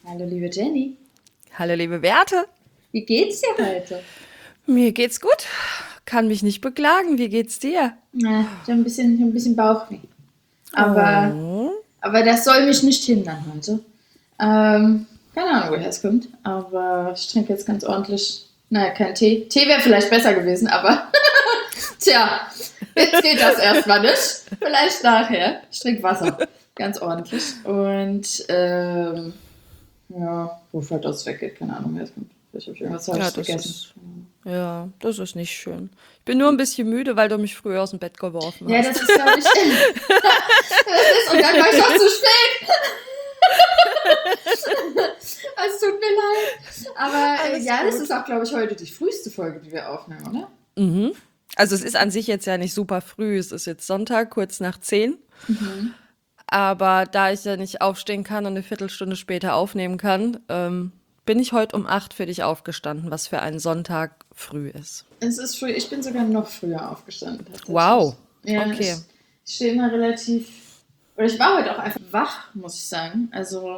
Hallo, liebe Jenny. Hallo liebe Beate, Wie geht's dir heute? mir geht's gut, kann mich nicht beklagen. Wie geht's dir? Ich hab ein bisschen Bauchweh. Aber, Oh, aber das soll mich nicht hindern heute. Keine Ahnung, woher es kommt. Aber ich trinke jetzt ganz ordentlich. Naja, kein Tee. Tee wäre vielleicht besser gewesen, aber tja, jetzt geht das erstmal nicht. Vielleicht nachher. Ich trinke Wasser. Ganz ordentlich. Und ja, wofür das weggeht, keine Ahnung, woher es kommt. Vielleicht habe ich irgendwas ja, Falsches gegessen. das ist nicht schön. Ich bin nur ein bisschen müde, weil du mich früher aus dem Bett geworfen Ja, hast. das ist, glaube ich, das ist, und dann war ich auch zu spät. Also, es tut mir leid. Aber Alles ja, das gut. ist auch, glaube ich, heute die früheste Folge, die wir aufnehmen, oder? Mhm. Also es ist an sich jetzt ja nicht super früh, es ist jetzt Sonntag, kurz nach 10. Aber da ich ja nicht aufstehen kann und eine Viertelstunde später aufnehmen kann, bin ich heute um 8 für dich aufgestanden, was für einen Sonntag früh ist. Es ist früh, ich bin sogar noch früher aufgestanden, tatsächlich. Wow, Ja, okay. ich stehe immer relativ, oder ich war heute auch einfach wach, muss ich sagen. Also,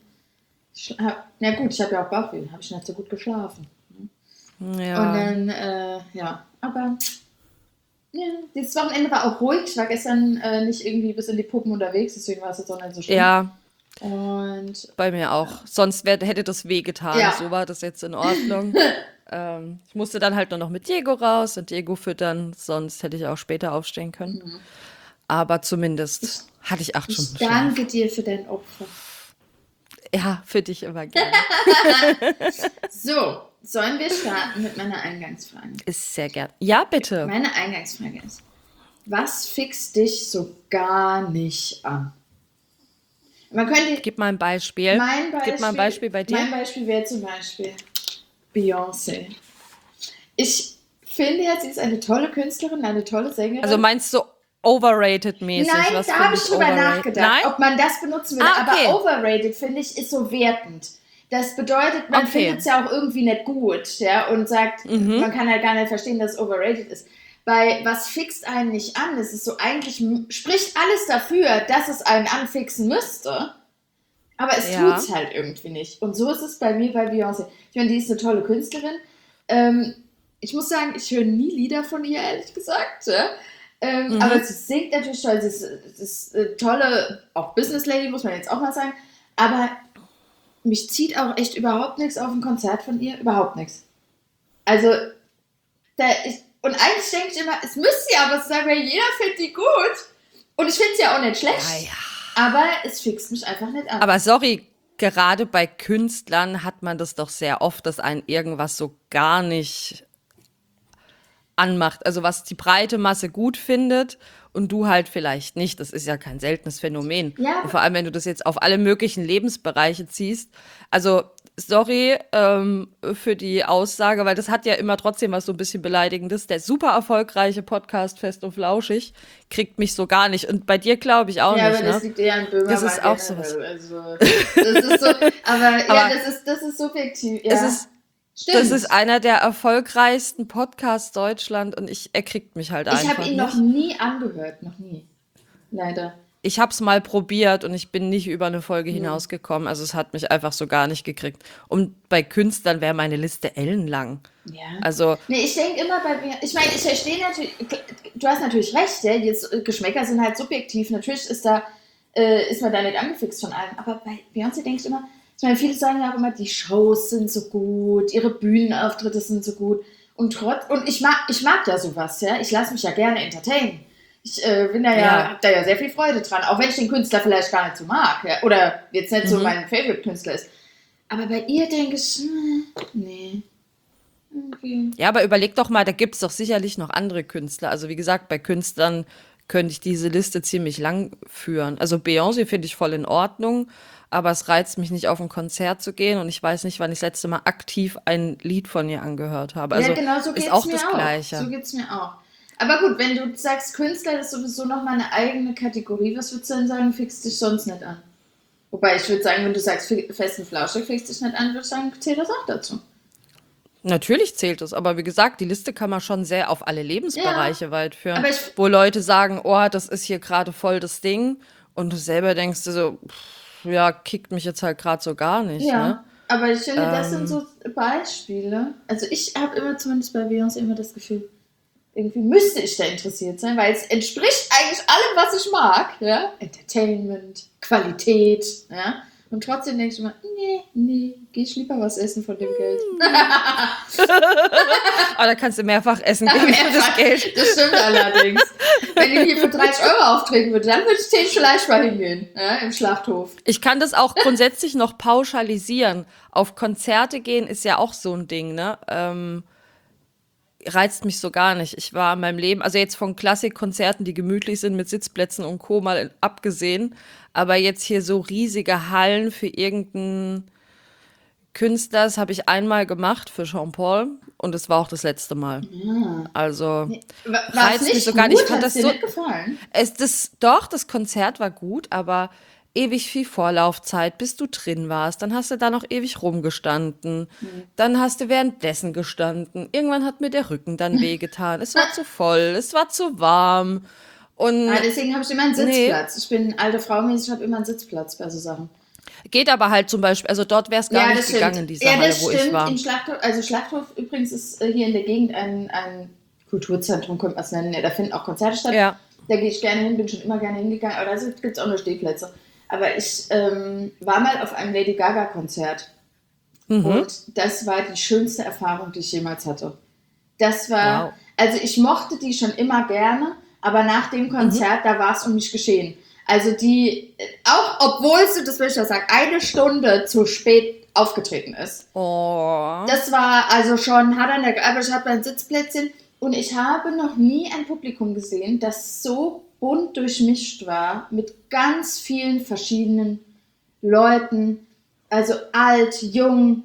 ja gut, ich habe ja auch Bauchweh, habe ich nicht so gut geschlafen. Und Ja, dann, ja, aber ja, dieses Wochenende war auch ruhig. Ich war gestern nicht irgendwie bis in die Puppen unterwegs, deswegen war es jetzt auch nicht so schlimm. ja, Und bei mir auch. Sonst hätte das wehgetan. ja, So war das jetzt in Ordnung. Ich musste dann halt nur noch mit Diego raus und Diego füttern, sonst hätte ich auch später aufstehen können. Aber ich, zumindest hatte ich 8 Stunden ich Schlaf. danke dir für dein Opfer. Ja, für dich immer gerne. So, sollen wir starten mit meiner Eingangsfrage? Ist sehr gern. Ja, bitte. Meine Eingangsfrage ist, was fixt dich so gar nicht an? Man könnte, Gib mal ein Beispiel. Gib mal ein Beispiel bei dir. mein Beispiel wäre zum Beispiel Beyoncé. Ich finde ja, sie ist eine tolle Künstlerin, eine tolle Also Sängerin. meinst du overrated mäßig? Nein, Was da habe finde ich ich drüber overrated? nachgedacht, Nein? ob man das benutzen würde. Ah, Aber okay. overrated, finde ich, ist so wertend. Das bedeutet, man findet Okay. es ja auch irgendwie nicht gut, ja, und sagt, man kann halt gar nicht verstehen, dass es overrated ist. Bei was fixt einen nicht an? Es ist so, eigentlich spricht alles dafür, dass es einen anfixen müsste. Aber es Ja. tut's halt irgendwie nicht. Und so ist es bei mir bei Beyoncé. Ich meine, die ist eine tolle Künstlerin. Ähm, ich muss sagen, ich höre nie Lieder von ihr, ehrlich gesagt. Ja? Aber Mhm. sie singt natürlich toll. Sie ist tolle, auch Business Lady, muss man jetzt auch mal sagen. Aber mich zieht auch echt überhaupt nichts auf ein Konzert von ihr. Überhaupt nichts. Also, und eigentlich denke ich immer, es müsste ja was sein, weil jeder findet die gut. Und ich finde sie ja auch nicht Ja, schlecht. ja. Aber es fixt mich einfach nicht an. Aber sorry, gerade bei Künstlern hat man das doch sehr oft, dass einen irgendwas so gar nicht anmacht. Also was die breite Masse gut findet und du halt vielleicht nicht. Das ist ja kein seltenes Phänomen. Und Ja, vor allem, wenn du das jetzt auf alle möglichen Lebensbereiche ziehst. Also sorry für die Aussage, weil das hat ja immer trotzdem was so ein bisschen Beleidigendes. Der super erfolgreiche Podcast Fest und Flauschig kriegt mich so gar nicht. Und bei dir glaube ich auch ja, aber nicht, das ne? liegt eher an Das Böhmermann ist auch sowas. generell. Also, das ist so, aber ja, Aber das ist subjektiv, es ja. ist, das Stimmt. ist einer der erfolgreichsten Podcasts Deutschland und er kriegt mich halt Ich habe einfach ihn noch nicht. nie angehört, noch nie. Leider. Ich habe es mal probiert und ich bin nicht über eine Folge Hm. hinausgekommen. Also es hat mich einfach so gar nicht gekriegt. Und bei Künstlern wäre meine Liste ellenlang. Ja. Also Nee, ich denke immer bei mir, ich meine, ich verstehe natürlich, du hast natürlich recht, ja, jetzt, Geschmäcker sind halt subjektiv, natürlich ist man da nicht angefixt von allem, aber bei Beyoncé denke ich immer, ich meine, viele sagen ja auch immer, die Shows sind so gut, ihre Bühnenauftritte sind so gut und ich mag ja sowas, ja, ich lasse mich ja gerne entertainen. Ich ja, hab da ja sehr viel Freude dran, auch wenn ich den Künstler vielleicht gar nicht so mag, ja, oder jetzt nicht so mhm. mein Favorite-Künstler ist. Aber bei ihr denke ich, nee, irgendwie. Ja, aber überleg doch mal, da gibt's doch sicherlich noch andere Künstler. Also wie gesagt, bei Künstlern könnte ich diese Liste ziemlich lang führen. Also Beyoncé finde ich voll in Ordnung, aber es reizt mich nicht auf ein Konzert zu gehen und ich weiß nicht, wann ich das letzte Mal aktiv ein Lied von ihr angehört habe. Ja, Also genau, so ist geht's auch mir das auch. So Gleiche. geht's mir auch. Aber gut, wenn du sagst, Künstler das ist sowieso nochmal eine eigene Kategorie, was würdest du denn sagen, fixt dich sonst nicht an? Wobei ich würde sagen, wenn du sagst, fest und flauschig fixt dich nicht an, würde ich sagen, zählt das auch dazu. Natürlich zählt es, aber wie gesagt, die Liste kann man schon sehr auf alle Ja, Lebensbereiche weit führen, aber ich, wo Leute sagen, oh, das ist hier gerade voll das Ding und du selber denkst dir so, pff, ja, kickt mich jetzt halt gerade so gar nicht, ne? Ja, aber ich finde, das sind Ähm, so Beispiele. Also ich habe immer zumindest bei Beyoncé immer das Gefühl, irgendwie müsste ich da interessiert sein, weil es entspricht eigentlich allem, was ich mag. Ja? Entertainment, Qualität. Ja? Und trotzdem denke ich immer, nee, geh ich lieber was essen von dem Geld. aber da kannst du mehrfach essen gehen für das Geld. Das stimmt allerdings. Wenn ich hier für 30 Euro auftreten würde, dann würde ich 10 vielleicht mal hingehen, ja, im Schlachthof. Ich kann das auch grundsätzlich noch pauschalisieren. Auf Konzerte gehen ist ja auch so ein Ding, ne? Reizt mich so gar nicht. Ich war in meinem Leben, also jetzt von Klassikkonzerten, die gemütlich sind mit Sitzplätzen und Co. mal abgesehen, aber jetzt hier so riesige Hallen für irgendeinen Künstler, das habe ich einmal gemacht für Jean-Paul und es war auch das letzte Mal. Also War es reizt mich nicht so gar nicht. Ich gut? fand Hat es das dir so, nicht gefallen? doch, das Konzert war gut, aber ewig viel Vorlaufzeit, bis du drin warst. Dann hast du da noch ewig rumgestanden. Dann hast du währenddessen gestanden. Irgendwann hat mir der Rücken dann wehgetan. Es war zu voll, es war zu warm. Ah, Und deswegen habe ich immer einen nee, Sitzplatz. Ich bin alte Frau mäßig, ich habe immer einen Sitzplatz bei so Sachen. geht aber halt zum Beispiel, also dort wäre es gar Ja, nicht das stimmt. gegangen in dieser Ja, Halle, das wo ich stimmt. war. Im Schlachthof, also Schlachthof übrigens ist hier in der Gegend ein Kulturzentrum, könnte man es nennen. Ja, da finden auch Konzerte statt. Ja. Da gehe ich gerne hin, bin schon immer gerne hingegangen, aber da gibt es auch nur Stehplätze. Aber ich war mal auf einem Lady Gaga-Konzert und das war die schönste Erfahrung, die ich jemals hatte. Das war, Wow. also ich mochte die schon immer gerne, aber nach dem Konzert, da war es um mich geschehen. Also die, auch obwohl sie, das will ich ja sagen, 1 Stunde zu spät aufgetreten ist. Oh. Das war also schon hart an der, aber ich hatte ein Sitzplätzchen und ich habe noch nie ein Publikum gesehen, das so bunt durchmischt war mit ganz vielen verschiedenen Leuten, also alt, jung,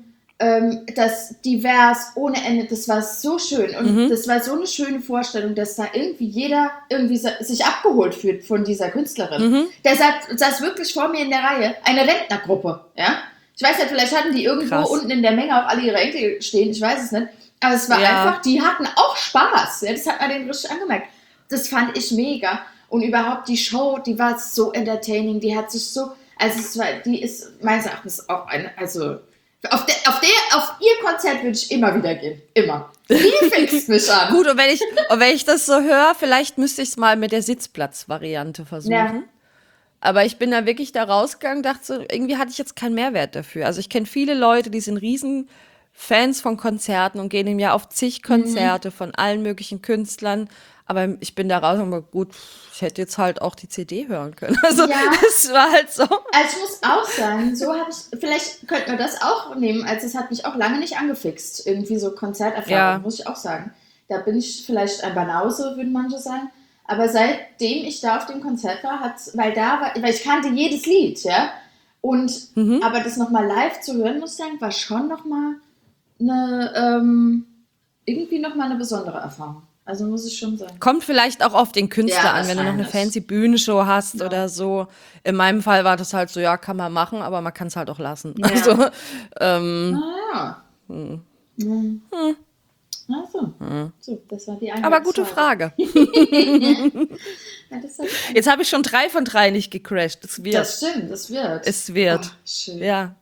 das divers, ohne Ende, das war so schön und das war so eine schöne Vorstellung, dass da irgendwie jeder irgendwie sich abgeholt fühlt von dieser Künstlerin. Der saß wirklich vor mir in der Reihe, eine Rentnergruppe, ja. Ich weiß nicht, vielleicht hatten die irgendwo Krass. unten in der Menge auch alle ihre Enkel stehen, ich weiß es nicht, aber es war Ja. einfach, die hatten auch Spaß, ja? Das hat man denen richtig angemerkt. Das fand ich mega und überhaupt die Show, die war so entertaining, die hat sich so, also es war, die ist meines Erachtens auch eine, also auf ihr Konzert würde ich immer wieder gehen. Immer. Die fixt mich an. Gut, und wenn ich das so höre, vielleicht müsste ich es mal mit der Sitzplatz-Variante versuchen. Ja. Aber ich bin da wirklich da rausgegangen, dachte so, irgendwie hatte ich jetzt keinen Mehrwert dafür. Also ich kenne viele Leute, die sind riesen Fans von Konzerten und gehen im Jahr auf zig Konzerte von allen möglichen Künstlern. Aber ich bin da raus und war gut, ich hätte jetzt halt auch die CD hören können. Also Ja. es war halt so. Also ich muss auch sagen, so habe ich, vielleicht könnte man das auch nehmen, als es hat mich auch lange nicht angefixt. Irgendwie so Konzerterfahrung, Ja. muss ich auch sagen. Da bin ich vielleicht ein Banause, würden manche sagen. Aber seitdem ich da auf dem Konzert war, weil ich kannte jedes Lied, ja. Und, aber das nochmal live zu hören, muss ich sagen, war schon nochmal irgendwie nochmal eine besondere Erfahrung. Also muss ich schon sagen. Kommt vielleicht auch auf den Künstler Ja, an, wenn du noch eine wahrscheinlich. fancy Bühnenshow hast Ja. oder so. In meinem Fall war das halt so, ja, kann man machen, aber man kann es halt auch lassen. Ja. Also, Ah. Also, so, das war die aber gute Eingangsfrage. Frage. Ja, das war die Jetzt habe ich schon 3 von 3 nicht gecrashed. Es wird. Das stimmt, das wird. Es wird. Ach, schön. Ja.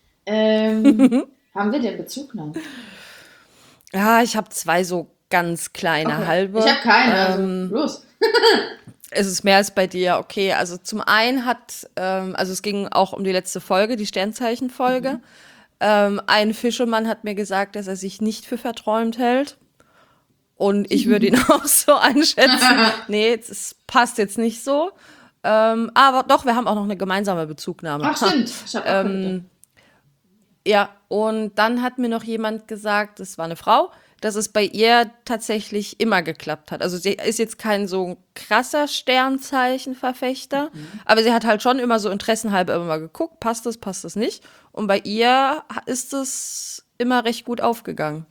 Haben wir den Bezugnahmen? Ja, ich habe 2 so ganz kleine Okay. halbe. Ich habe keine, also los. Es ist mehr als bei dir. Okay, also zum einen also es ging auch um die letzte Folge, die Sternzeichenfolge. Ein Fischemann hat mir gesagt, dass er sich nicht für verträumt hält. Und ich würde ihn auch so einschätzen. Nee, es passt jetzt nicht so. Aber doch, wir haben auch noch eine gemeinsame Bezugnahme. Ach, stimmt. Ich habe auch gedacht. Ja, und dann hat mir noch jemand gesagt, das war eine Frau, dass es bei ihr tatsächlich immer geklappt hat. Also sie ist jetzt kein so krasser Sternzeichenverfechter, aber sie hat halt schon immer so interessenhalber immer mal geguckt, passt das nicht. Und bei ihr ist es immer recht gut aufgegangen.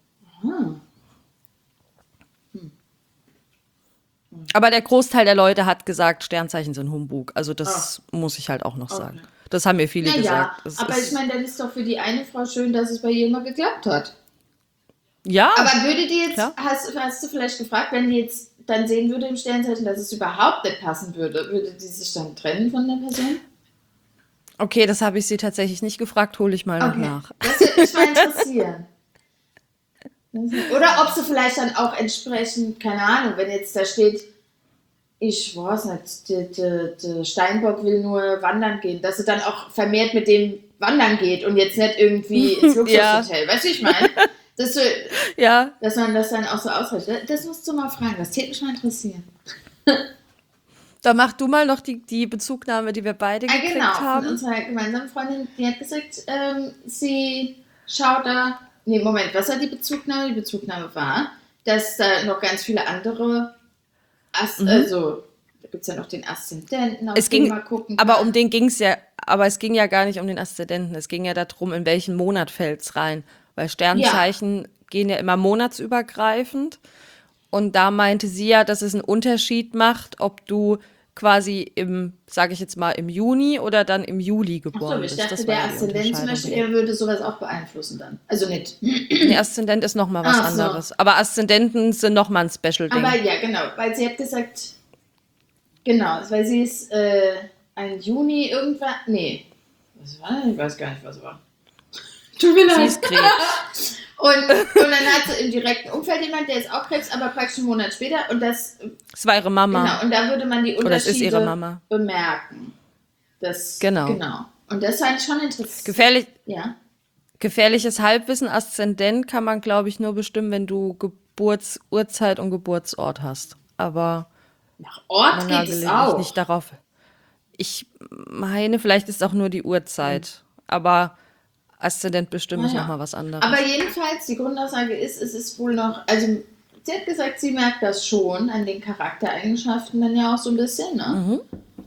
Aber der Großteil der Leute hat gesagt, Sternzeichen sind Humbug. Also das muss ich halt auch noch sagen. Das haben mir viele Naja, gesagt. Das aber ist, ich meine, dann ist doch für die eine Frau schön, dass es bei ihr immer geklappt hat. ja, Aber würde die jetzt, klar. hast du vielleicht gefragt, wenn die jetzt dann sehen würde im Sternzeichen, dass es überhaupt nicht passen würde, würde die sich dann trennen von der Person? Okay, das habe ich sie tatsächlich nicht gefragt, hole ich mal noch Okay, nach. das würde mich mal interessieren. Oder ob sie vielleicht dann auch entsprechend, keine Ahnung, wenn jetzt da steht, ich weiß nicht, der Steinbock will nur wandern gehen, dass sie dann auch vermehrt mit dem wandern geht und jetzt nicht irgendwie ins Ja, Luxushotel. Weißt du, wie ich meine? Dass, du, ja. dass man das dann auch so ausrechnet. Das musst du mal fragen, das täte mich mal interessieren. Da mach du mal noch die Bezugnahme, die wir beide Ah, gekriegt genau, von haben. unserer gemeinsamen Freundin, die hat gesagt, sie schaut da. Nee, Moment, was war die Bezugnahme? Die Bezugnahme war, dass da noch ganz viele andere, also, da gibt es ja noch den Aszendenten, auf Es den ging, man gucken aber um kann. den ging es ja, aber es ging ja gar nicht um den Aszendenten. Es ging ja darum, in welchen Monat fällt's rein. Weil Ja, Sternzeichen gehen ja immer monatsübergreifend. Und da meinte sie ja, dass es einen Unterschied macht, ob du quasi sage ich jetzt mal, im Juni oder dann im Juli ach so, geboren ich bist. dachte, Das war der ja die Aszendent zum Unterscheidung bei Beispiel, ihr. der würde sowas auch beeinflussen dann. Also nicht. Nee, Aszendent ist noch mal was Ach so. anderes. Aber Aszendenten sind noch mal ein Aber Special-Ding. ja, genau, weil sie hat gesagt, genau, weil sie ist ein Juni irgendwann, nee, was war denn? Ich weiß gar nicht, was war. Tut mir Sie leid. ist Krebs. Und dann hat sie im direkten Umfeld jemand, der ist auch Krebs, aber praktisch einen Monat später. Und das, Es war ihre Mama. genau, und da würde man die Oder es ist ihre Unterschiede Mama. bemerken. Das, Genau. genau. Und das fand ich schon interessant. Gefährlich, Ja. gefährliches Halbwissen, Aszendent kann man, glaube ich, nur bestimmen, wenn du Geburtsurzeit und Geburtsort hast. Aber Nach Ort man geht es nagele mich auch. nicht darauf. Ich meine, vielleicht ist auch nur die Uhrzeit. Aber Aszendent bestimmen ist Naja. nochmal was anderes. Aber jedenfalls, die Grundaussage ist, es ist wohl noch, also sie hat gesagt, sie merkt das schon an den Charaktereigenschaften dann ja auch so ein bisschen, ne?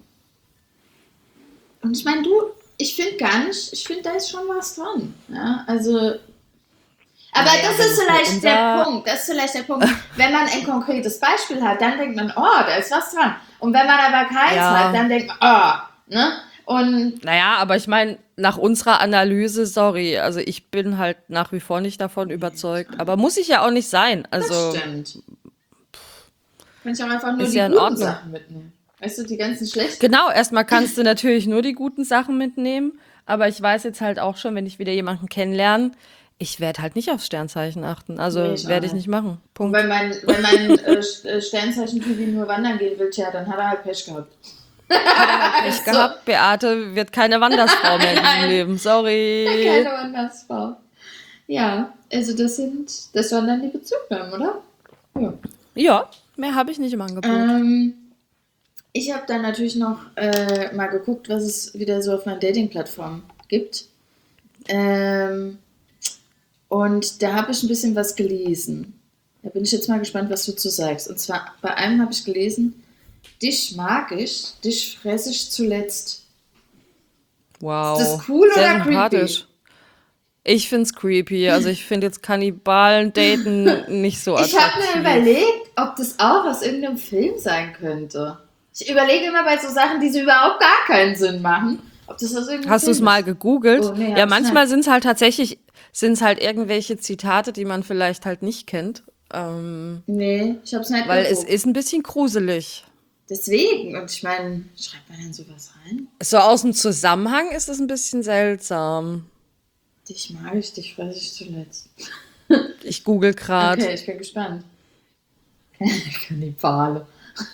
Und ich meine, ich finde gar nicht, ich finde, da ist schon was dran. Ja, also, aber Naja, das wenn ist es nur vielleicht der unser- Punkt. Das ist vielleicht der Punkt. Wenn man ein konkretes Beispiel hat, dann denkt man, oh, da ist was dran. Und wenn man aber keins Ja. hat, dann denkt man, oh, ne? Und Naja, aber ich meine, nach unserer Analyse, sorry, also ich bin halt nach wie vor nicht davon überzeugt. Aber muss ich ja auch nicht sein. das Also stimmt. Kann ich auch einfach nur ist die ja in guten Ordnung. Sachen mitnehmen. Weißt du, die ganzen schlechten. Genau, erstmal kannst du natürlich nur die guten Sachen mitnehmen, aber ich weiß jetzt halt auch schon, wenn ich wieder jemanden kennenlerne, ich werde halt nicht aufs Sternzeichen achten. Also Nee, ich auch werde ich nicht. nicht machen. Und Punkt. wenn mein Sternzeichen-Typ nur wandern gehen will, tja, dann hat er halt Pech gehabt. Pech gehabt, Beate wird keine Wandersfrau mehr in diesem Leben. Sorry. Keine Wandersfrau. Ja, also das waren dann die Bezugnahmen, oder? Ja. Ja, mehr habe ich nicht im Angebot. Ich habe dann natürlich noch mal geguckt, was es wieder so auf meinen Dating-Plattformen gibt. Und da habe ich ein bisschen was gelesen. Da bin ich jetzt mal gespannt, was du zu sagst. Und zwar bei einem habe ich gelesen, dich mag ich, dich fresse ich zuletzt. Wow. Ist das cool Sehr oder creepy? sympathisch. Ich find's creepy. Also ich finde jetzt Kannibalen daten nicht so Ich habe attraktiv. mir überlegt, ob das auch aus irgendeinem Film sein könnte. Ich überlege immer bei so Sachen, die so überhaupt gar keinen Sinn machen, ob das aus irgendeinem Hast du Film es mal ist. gegoogelt? Oh, nee, hab Ja, ich manchmal nicht. sind es halt tatsächlich, irgendwelche Zitate, die man vielleicht halt nicht kennt. Nee, ich habe es nicht Weil es geguckt. ist ein bisschen gruselig. Deswegen, und ich meine, schreibt man denn sowas rein? So aus dem Zusammenhang ist es ein bisschen seltsam. Dich mag ich, dich fresse ich zuletzt. Ich google gerade. Okay, ich bin gespannt. Kannibale.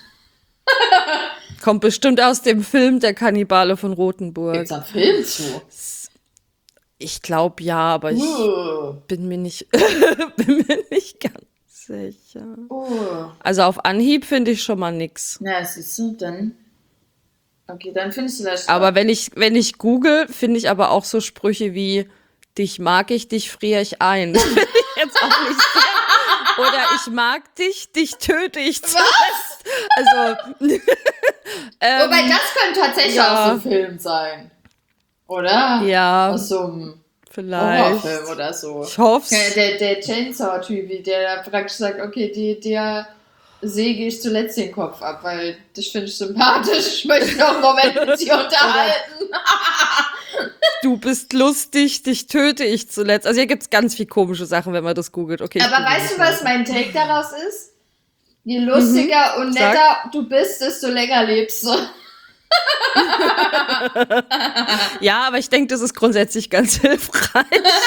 Kommt bestimmt aus dem Film Der Kannibale von Rothenburg. Gibt's da einen Film zu? Ich glaube ja, aber ich bin mir nicht, bin mir nicht ganz sicher. Also auf Anhieb finde ich schon mal nix. Na, siehst du, dann. Okay, dann findest du das. Aber wenn ich google, finde ich aber auch so Sprüche wie dich mag ich, dich friere ich ein. Das finde ich jetzt auch nicht sehr. Oder ich mag dich, dich töte ich zuletzt. Also Wobei, das könnte tatsächlich ja. auch so ein Film sein. Oder? ja, Aus so einem vielleicht. Horrorfilm oder so. Ich hoffe Ja, es. der Chainsaw-Typ, der da praktisch sagt, okay, der säge ich zuletzt den Kopf ab, weil das finde ich sympathisch. Ich möchte noch einen Moment mit dir unterhalten. Du bist lustig, dich töte ich zuletzt. Also hier gibt es ganz viel komische Sachen, wenn man das googelt. Okay, ich Aber google weißt das du, mal. was mein Take daraus ist? Je lustiger und netter du bist, desto länger lebst du. Ja, aber ich denke, das ist grundsätzlich ganz hilfreich.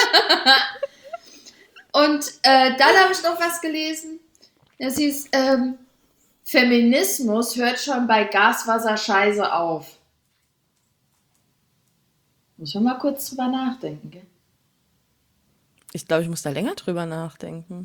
Und dann habe ich noch was gelesen. Das hieß, Feminismus hört schon bei Gaswasser-Scheiße auf. Muss man mal kurz drüber nachdenken, gell? Ich glaube, ich muss da länger drüber nachdenken.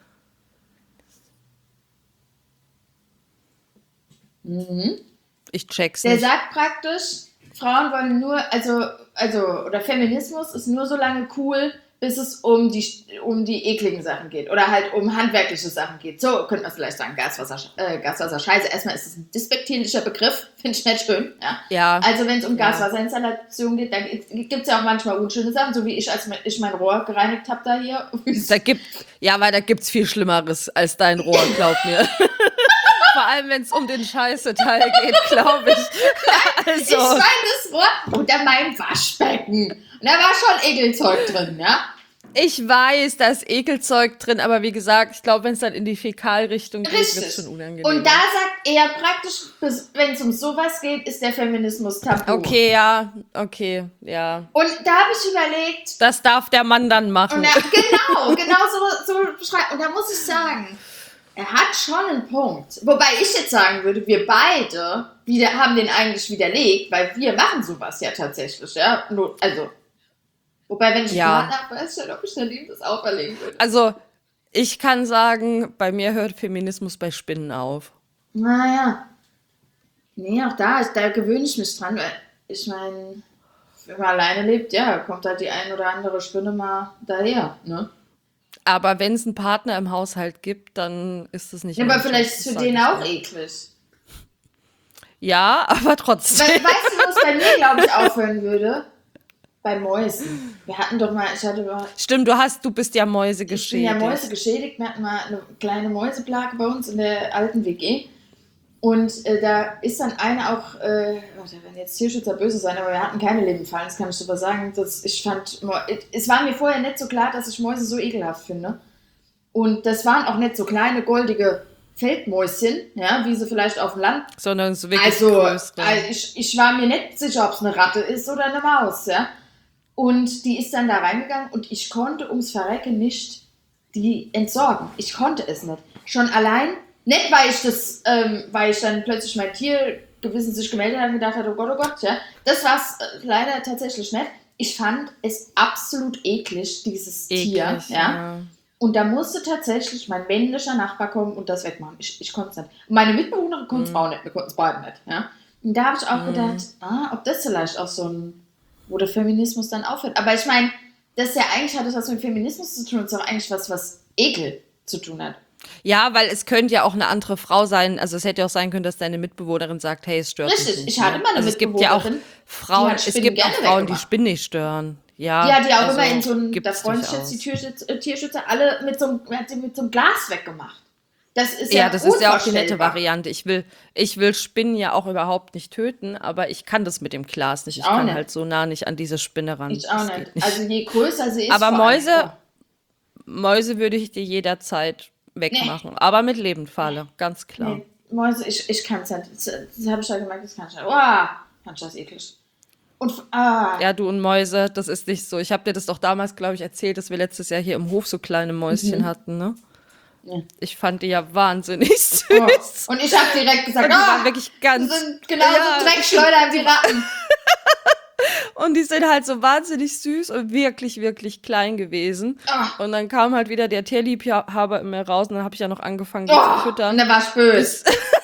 Ich check's Der nicht. sagt praktisch, Frauen wollen nur, oder Feminismus ist nur so lange cool, bis es um die ekligen Sachen geht. Oder halt um handwerkliche Sachen geht. So könnte man vielleicht sagen, Gaswasser-Scheiße. Erstmal ist es ein despektierlicher Begriff, finde ich nicht schön. Ja. Ja, Also wenn es um ja. Gaswasserinstallation geht, dann gibt es ja auch manchmal unschöne Sachen, so wie ich, als ich mein Rohr gereinigt habe da hier. Weil da gibt's viel Schlimmeres als dein Rohr, glaub mir. Vor allem, wenn es um den Scheiße-Teil geht, glaube ich. Ich meine das Rohr unter meinem Waschbecken. Und da war schon Ekelzeug drin, ja? Ich weiß, da ist Ekelzeug drin, aber wie gesagt, ich glaube, wenn es dann in die Fäkalrichtung geht, wird es Richtig. schon unangenehm. Und da sagt er praktisch, wenn es um sowas geht, ist der Feminismus tabu. Okay, ja. Und da habe ich überlegt, Das darf der Mann dann machen. und genau so beschreibt. Und da muss ich sagen, er hat schon einen Punkt. Wobei ich jetzt sagen würde, wir beide haben den eigentlich widerlegt, weil wir machen sowas ja tatsächlich, ja. Also, wobei, wenn ich Ja. Partner habe, weiß ich nicht, ob ich dann ihm das auferlegen würde. Also, ich kann sagen, bei mir hört Feminismus bei Spinnen auf. Naja. Nee, auch da gewöhne ich mich dran, weil ich meine, wenn man alleine lebt, ja, kommt halt die ein oder andere Spinne mal daher, ne? Aber wenn es einen Partner im Haushalt gibt, dann ist es nicht Ja, aber mein vielleicht Job, ist für sag den ich auch dir. eklig. Ja, aber trotzdem. Weißt du, wo es bei mir, glaube ich, aufhören würde? Bei Mäusen. Ich hatte mal, Stimmt, du bist ja Mäuse ich bin geschädigt. ja Mäuse geschädigt. Wir hatten mal eine kleine Mäuseplage bei uns in der alten WG. Und da ist dann eine auch, da werden jetzt Tierschützer böse sein, aber wir hatten keine Lebendfallen, das kann ich super sagen. Es war mir vorher nicht so klar, dass ich Mäuse so ekelhaft finde. Und das waren auch nicht so kleine, goldige Feldmäuschen, ja, wie sie vielleicht auf dem Land. Sondern so wirklich Also größere. ich war mir nicht sicher, ob es eine Ratte ist oder eine Maus, ja. Und die ist dann da reingegangen und ich konnte ums Verrecken nicht die entsorgen. Ich konnte es nicht. Schon allein, nicht weil ich dann plötzlich mein Tiergewissen sich gemeldet hat und gedacht hat, oh Gott, ja. Das war es leider tatsächlich nicht. Ich fand es absolut eklig, dieses Tier, Eklig, ja. Und da musste tatsächlich mein männlicher Nachbar kommen und das wegmachen. Ich konnte es nicht. Und meine Mitbewohnerin konnte es auch nicht. Wir konnten es beide nicht. Ja? Und da habe ich auch gedacht, ob das vielleicht auch so ein, wo der Feminismus dann aufhört. Aber ich meine, das ist ja eigentlich, hat das was mit Feminismus zu tun. Das ist auch eigentlich was Ekel zu tun hat. Ja, weil es könnte ja auch eine andere Frau sein. Also es hätte ja auch sein können, dass deine Mitbewohnerin sagt, hey, es stört mich Richtig, nicht. ich hatte mal eine Also es gibt ja auch Mitbewohnerin, Frauen, die hat es Spinnen gibt auch gerne Frauen, die weggemacht. Spinnen nicht stören. Ja, Die hat ja auch also immer in so einem, da gibt's freuen sich jetzt die durchaus. Tierschützer alle mit so einem Glas weggemacht. Das ist ja Ja, das ist ja auch die nette unvorstellbar. Variante. Ich will Spinnen ja auch überhaupt nicht töten, aber ich kann das mit dem Glas nicht. Ich auch kann nicht. halt so nah nicht an diese Spinne ran. Ich auch Das nicht. geht Also je größer sie ist, Aber vor allem, Mäuse würde ich dir jederzeit wegmachen. Aber mit Lebendfalle, ganz klar. nee, Mäuse, ich kann es nicht. Das habe ich ja gemerkt, das kann ich nicht. Fand ich das eklig. Und, Ja, du und Mäuse, das ist nicht so. Ich habe dir das doch damals, glaube ich, erzählt, dass wir letztes Jahr hier im Hof so kleine Mäuschen hatten, ne? Ja. Ich fand die ja wahnsinnig süß. Und ich habe direkt gesagt, Und die waren wirklich ganz. das sind genauso Ja. Dreckschleuder wie Ratten. Und die sind halt so wahnsinnig süß und wirklich, wirklich klein gewesen. Und dann kam halt wieder der Tierliebhaber in mir raus und dann habe ich ja noch angefangen, die zu Und füttern. da war ich böse.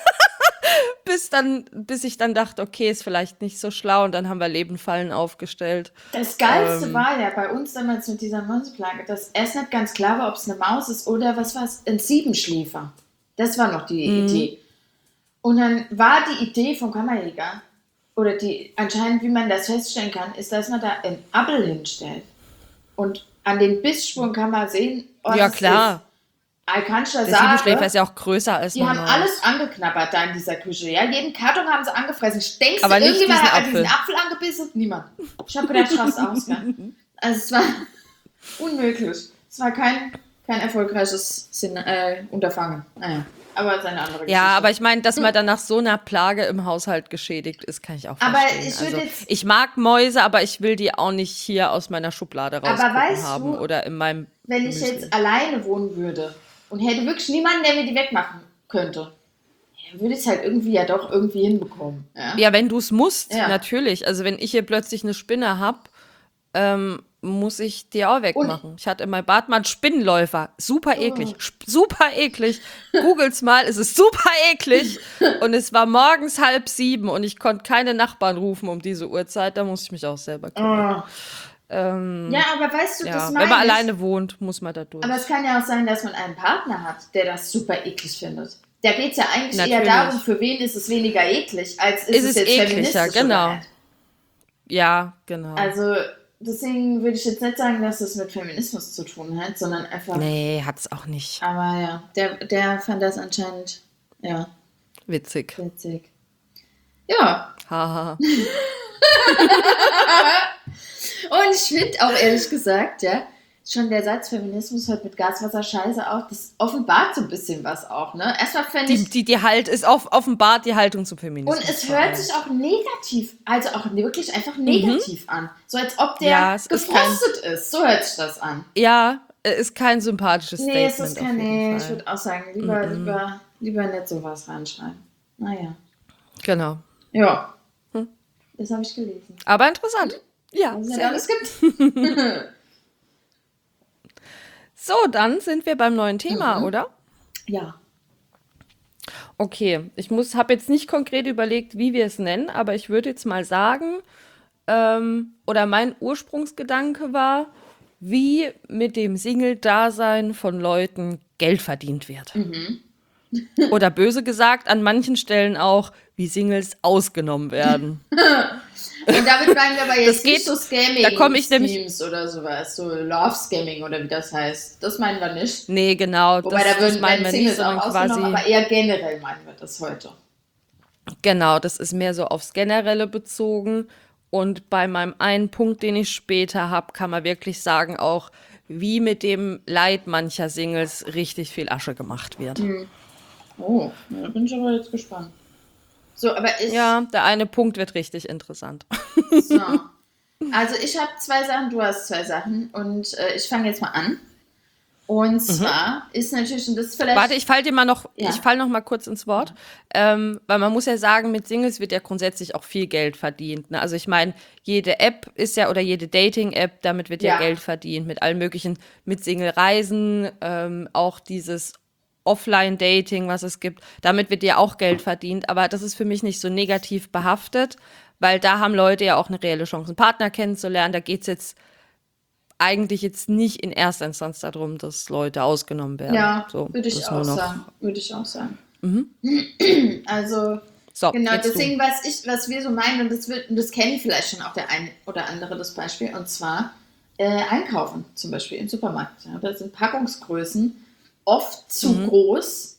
Bis ich dann dachte, okay, ist vielleicht nicht so schlau. Und dann haben wir Lebenfallen aufgestellt. Das Geilste war ja bei uns damals mit dieser Mäuseplage, dass erst nicht ganz klar war, ob es eine Maus ist oder was war es, ein Siebenschläfer. Das war noch die Idee. Und dann war die Idee vom Kammerjäger, oder anscheinend, wie man das feststellen kann, ist, dass man da einen Appel hinstellt. Und an den Bissspuren kann man sehen, was Ja, es klar. ist. Ich kann schon Der Siebenschläfer sagen, ist ja auch größer als die haben normal. alles angeknabbert da in dieser Küche. Ja? Jeden Karton haben sie angefressen. Denkst du, Aber nicht irgendjemand diesen hat Apfel. diesen Apfel angebissen? Niemand. Ich habe gedacht, ich raste aus. Gell? Also es war unmöglich. Es war kein kein erfolgreiches Unterfangen. Naja, aber seine andere Geschichte. Ja, aber ich meine, dass man dann nach so einer Plage im Haushalt geschädigt ist, kann ich auch Aber verstehen. ich würde Also jetzt, ich mag Mäuse, aber ich will die auch nicht hier aus meiner Schublade aber rausgucken weißt haben du, oder in meinem wenn ich Müsli. jetzt alleine wohnen würde und hätte wirklich niemanden, der mir die wegmachen könnte, dann würde ich es halt irgendwie ja doch irgendwie hinbekommen. Ja, Ja, wenn du es musst, ja. natürlich. Also wenn ich hier plötzlich eine Spinne hab, muss ich die auch Und wegmachen. Ich hatte in meinem Bad mal einen Spinnenläufer. Super eklig. oh, Super eklig. Googelt's mal, es ist super eklig. Und es war morgens 6:30 und ich konnte keine Nachbarn rufen um diese Uhrzeit. Da muss ich mich auch selber kümmern. oh. Ja, aber weißt du, das Ja, wenn man meine ich. alleine wohnt, muss man da Aber es durch. kann ja auch sein, dass man einen Partner hat, der das super eklig findet. Da geht es ja eigentlich eher darum, Natürlich. für wen ist es weniger eklig, als ist Ist es es jetzt ekliger, feministisch oder genau. nicht. Ja, genau. Also deswegen würde ich jetzt nicht sagen, dass es mit Feminismus zu tun hat, sondern einfach, Nee, hat's auch nicht. aber ja, der fand das anscheinend, ja, Witzig. witzig. Ja, Haha. und ich finde auch ehrlich gesagt, ja, schon der Satz Feminismus hört mit Gaswasser scheiße auf, das offenbart so ein bisschen was auch, ne? Erstmal fände ich, Die halt ist offenbart die Haltung zum und Feminismus es vor hört allem. sich auch negativ, also auch wirklich einfach negativ an. So als ob der Ja, es ist kein, gefrustet ist. So hört sich das an. ja, ist kein sympathisches Nee, es ist Statement auf kein, jeden nee, ich Fall. würde auch sagen, lieber nicht sowas reinschreiben. Naja. Genau. Ja, Hm. das habe ich gelesen. Aber interessant. Ja, Was es nicht sehr alles gut. gibt. So, dann sind wir beim neuen Thema, oder? Ja. Okay, habe jetzt nicht konkret überlegt, wie wir es nennen, aber ich würde jetzt mal sagen, oder mein Ursprungsgedanke war, wie mit dem Single-Dasein von Leuten Geld verdient wird. Oder böse gesagt, an manchen Stellen auch, wie Singles ausgenommen werden. Und damit meinen wir aber Das jetzt nicht geht, so da komme ich nämlich, Scamming-Schemes oder sowas, so Love-Scamming oder wie das heißt. Das meinen wir nicht. nee, genau, Wobei da das meinen werden wir nicht, Singles auch sondern ausgenommen, quasi, aber eher generell meinen wir das heute. genau, das ist mehr so aufs Generelle bezogen. Und bei meinem einen Punkt, den ich später habe, kann man wirklich sagen, auch, wie mit dem Leid mancher Singles richtig viel Asche gemacht wird. Oh, ja, da bin ich aber jetzt gespannt. So, aber Ja, der eine Punkt wird richtig interessant. so. Also ich habe 2 Sachen, du hast 2 Sachen und ich fange jetzt mal an. Und zwar ist natürlich, und das ist vielleicht, Warte, ich ja, fall noch mal kurz ins Wort, weil man muss ja sagen, mit Singles wird ja grundsätzlich auch viel Geld verdient. Ne? Also ich meine, jede App ist ja, oder jede Dating-App, damit wird ja ja, Geld verdient, mit allen möglichen, mit Single-Reisen, auch dieses Offline-Dating, was es gibt, damit wird ja auch Geld verdient, aber das ist für mich nicht so negativ behaftet, weil da haben Leute ja auch eine reelle Chance, einen Partner kennenzulernen. Da geht's jetzt eigentlich jetzt nicht in erster Instanz darum, dass Leute ausgenommen werden. ja, So, würde ich das auch nur noch. sagen. Würde ich auch sagen. Also, So, genau, jetzt du. deswegen, was wir so meinen, und das kennen vielleicht schon auch der ein oder andere das Beispiel, und zwar einkaufen, zum Beispiel im Supermarkt. Ja, da sind Packungsgrößen oft zu groß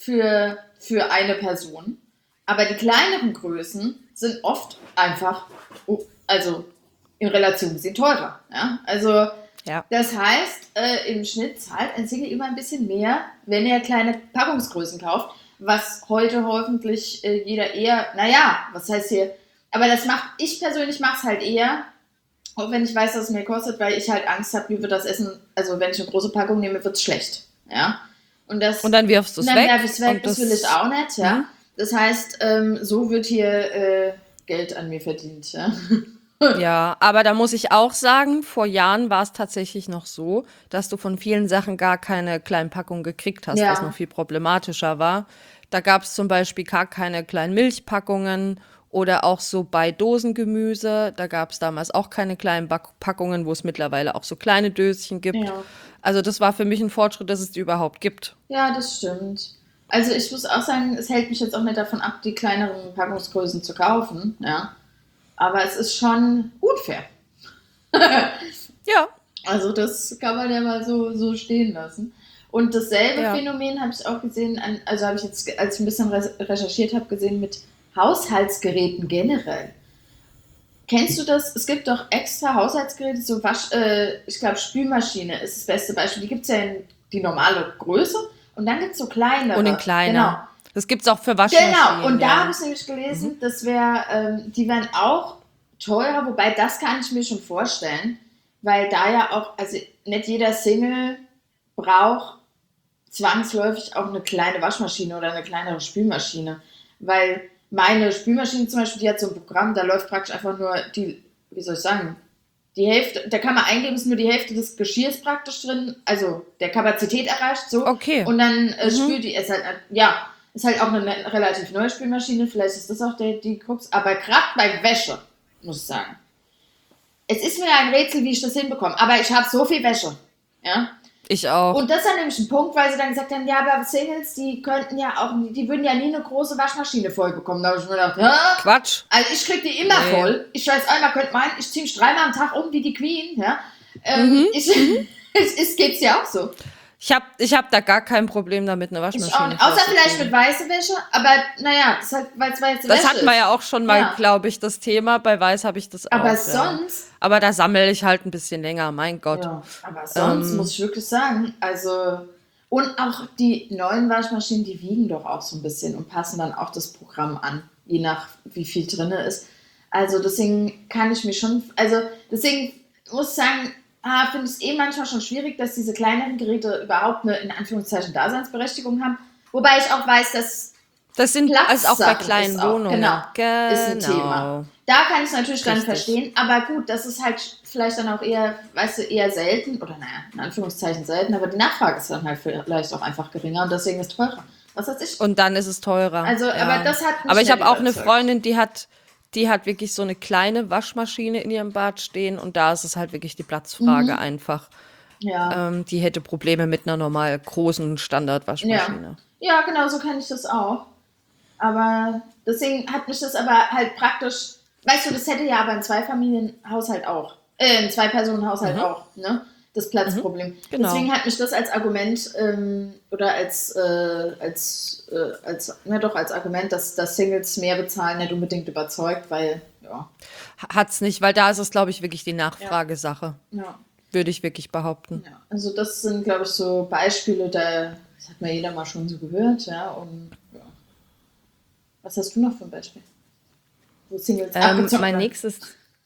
für eine Person, aber die kleineren Größen sind oft einfach, also in Relation gesehen teurer. Ja? Also Ja. das heißt, im Schnitt zahlt ein Single immer ein bisschen mehr, wenn er kleine Packungsgrößen kauft, was heute hoffentlich jeder eher, naja, was heißt hier, aber ich persönlich mache es halt eher, auch wenn ich weiß, dass es mehr kostet, weil ich halt Angst habe, mir wird das Essen, also wenn ich eine große Packung nehme, wird es schlecht. Ja? Und dann wirfst du es dann weg. werfe ich es weg, Und das will ich auch nicht. Ja? Das heißt, so wird hier Geld an mir verdient. Ja? Ja, aber da muss ich auch sagen, vor Jahren war es tatsächlich noch so, dass du von vielen Sachen gar keine kleinen Packungen gekriegt hast, was noch Ja, viel problematischer war. Da gab es zum Beispiel gar keine kleinen Milchpackungen oder auch so bei Dosengemüse. Da gab es damals auch keine kleinen Packungen, wo es mittlerweile auch so kleine Döschen gibt. ja. Also das war für mich ein Fortschritt, dass es die überhaupt gibt. Ja, das stimmt. Also ich muss auch sagen, es hält mich jetzt auch nicht davon ab, die kleineren Packungsgrößen zu kaufen, ja. Aber es ist schon unfair. Ja, Also das kann man ja mal so stehen lassen. Und dasselbe ja. Phänomen habe ich auch gesehen, also habe ich jetzt, als ich ein bisschen recherchiert habe, gesehen mit Haushaltsgeräten generell. Kennst du das? Es gibt doch extra Haushaltsgeräte, so ich glaube Spülmaschine ist das beste Beispiel. Die gibt es ja in die normale Größe und dann gibt es so kleinere. Und in Genau. kleiner. Das gibt's auch für Genau, und Waschmaschinen, da habe ja. ich nämlich gelesen, die wären auch teurer, wobei das kann ich mir schon vorstellen, weil da ja auch, also nicht jeder Single braucht zwangsläufig auch eine kleine Waschmaschine oder eine kleinere Spülmaschine, weil meine Spülmaschine zum Beispiel, die hat so ein Programm, da läuft praktisch einfach nur die, wie soll ich sagen, die Hälfte, da kann man eingeben, ist nur die Hälfte des Geschirrs praktisch drin, also der Kapazität erreicht so. Okay. Und dann spült die, ist halt, ja, ist halt auch eine relativ neue Spülmaschine, vielleicht ist das auch die Krux, aber gerade bei Wäsche, muss ich sagen. Es ist mir ein Rätsel, wie ich das hinbekomme, aber ich habe so viel Wäsche, ja. Ich auch. Und das ist dann nämlich ein Punkt, weil sie dann gesagt haben, ja, aber Singles, die könnten ja auch, die würden ja nie eine große Waschmaschine voll bekommen. Da habe ich mir gedacht, Quatsch. also ich krieg die immer Nee. voll. Ich weiß einmal, könnt meinen, ich ziehe mich 3-mal am Tag um wie die Queen, ja. Es geht's ja auch so. Ich hab da gar kein Problem damit, eine Ich auch Waschmaschine nicht. Außer vielleicht vollzukriegen. mit weiße Wäsche, aber naja, das halt, weil es weiße Das Wäsche hatten wir ist. ja auch schon mal, Ja. glaube ich, das Thema. Bei Weiß habe ich das Aber auch, ja. sonst, Aber da sammle ich halt ein bisschen länger, mein Gott. ja, aber sonst muss ich wirklich sagen, also, und auch die neuen Waschmaschinen, die wiegen doch auch so ein bisschen und passen dann auch das Programm an, je nach wie viel drin ist. Also deswegen kann ich mich schon, also deswegen muss ich sagen, finde ich es manchmal schon schwierig, dass diese kleineren Geräte überhaupt eine, in Anführungszeichen, Daseinsberechtigung haben. Wobei ich auch weiß, dass Das sind also auch bei Platzsachen kleinen ist auch, Wohnungen. genau, ist ein Thema. Da kann ich es natürlich dann Richtig. verstehen, aber gut, das ist halt vielleicht dann auch eher, weißt du, eher selten, oder naja, in Anführungszeichen selten, aber die Nachfrage ist dann halt vielleicht auch einfach geringer und deswegen ist es teurer. Was weiß ich? Und dann ist es teurer. Also, ja. aber das hat mich Aber ich nicht habe auch eine überzeugt. Freundin, die hat wirklich so eine kleine Waschmaschine in ihrem Bad stehen und da ist es halt wirklich die Platzfrage einfach. Ja. Die hätte Probleme mit einer normal großen Standardwaschmaschine. Ja, genau, so kann ich das auch. Aber deswegen hat mich das aber halt praktisch, weißt du, das hätte ja aber ein Zweifamilienhaushalt auch, ein Zwei-Personen-Haushalt auch, ne? Das Platzproblem. Genau. Deswegen hat mich das als Argument oder als Argument, dass Singles mehr bezahlen, nicht unbedingt überzeugt, weil, ja. Hat's nicht, weil da ist es, glaube ich, wirklich die Nachfragesache. Ja. Würde ich wirklich behaupten. Ja, also das sind, glaube ich, so Beispiele, das hat mir jeder mal schon so gehört, ja, und ja. Was hast du noch für ein Beispiel? Wo Singles abgezockt Mein werden? nächstes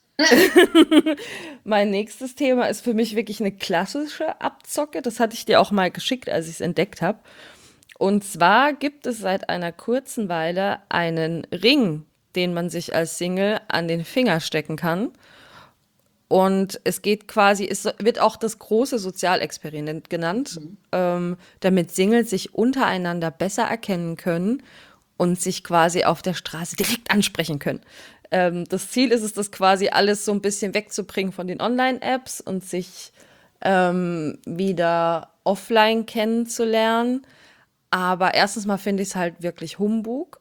Mein nächstes Thema ist für mich wirklich eine klassische Abzocke. Das hatte ich dir auch mal geschickt, als ich es entdeckt habe. Und zwar gibt es seit einer kurzen Weile einen Ring, den man sich als Single an den Finger stecken kann. Und es geht quasi, es wird auch das große Sozialexperiment genannt, damit Singles sich untereinander besser erkennen können und sich quasi auf der Straße direkt ansprechen können. Das Ziel ist es, das quasi alles so ein bisschen wegzubringen von den Online-Apps und sich wieder offline kennenzulernen. Aber erstens mal finde ich es halt wirklich Humbug.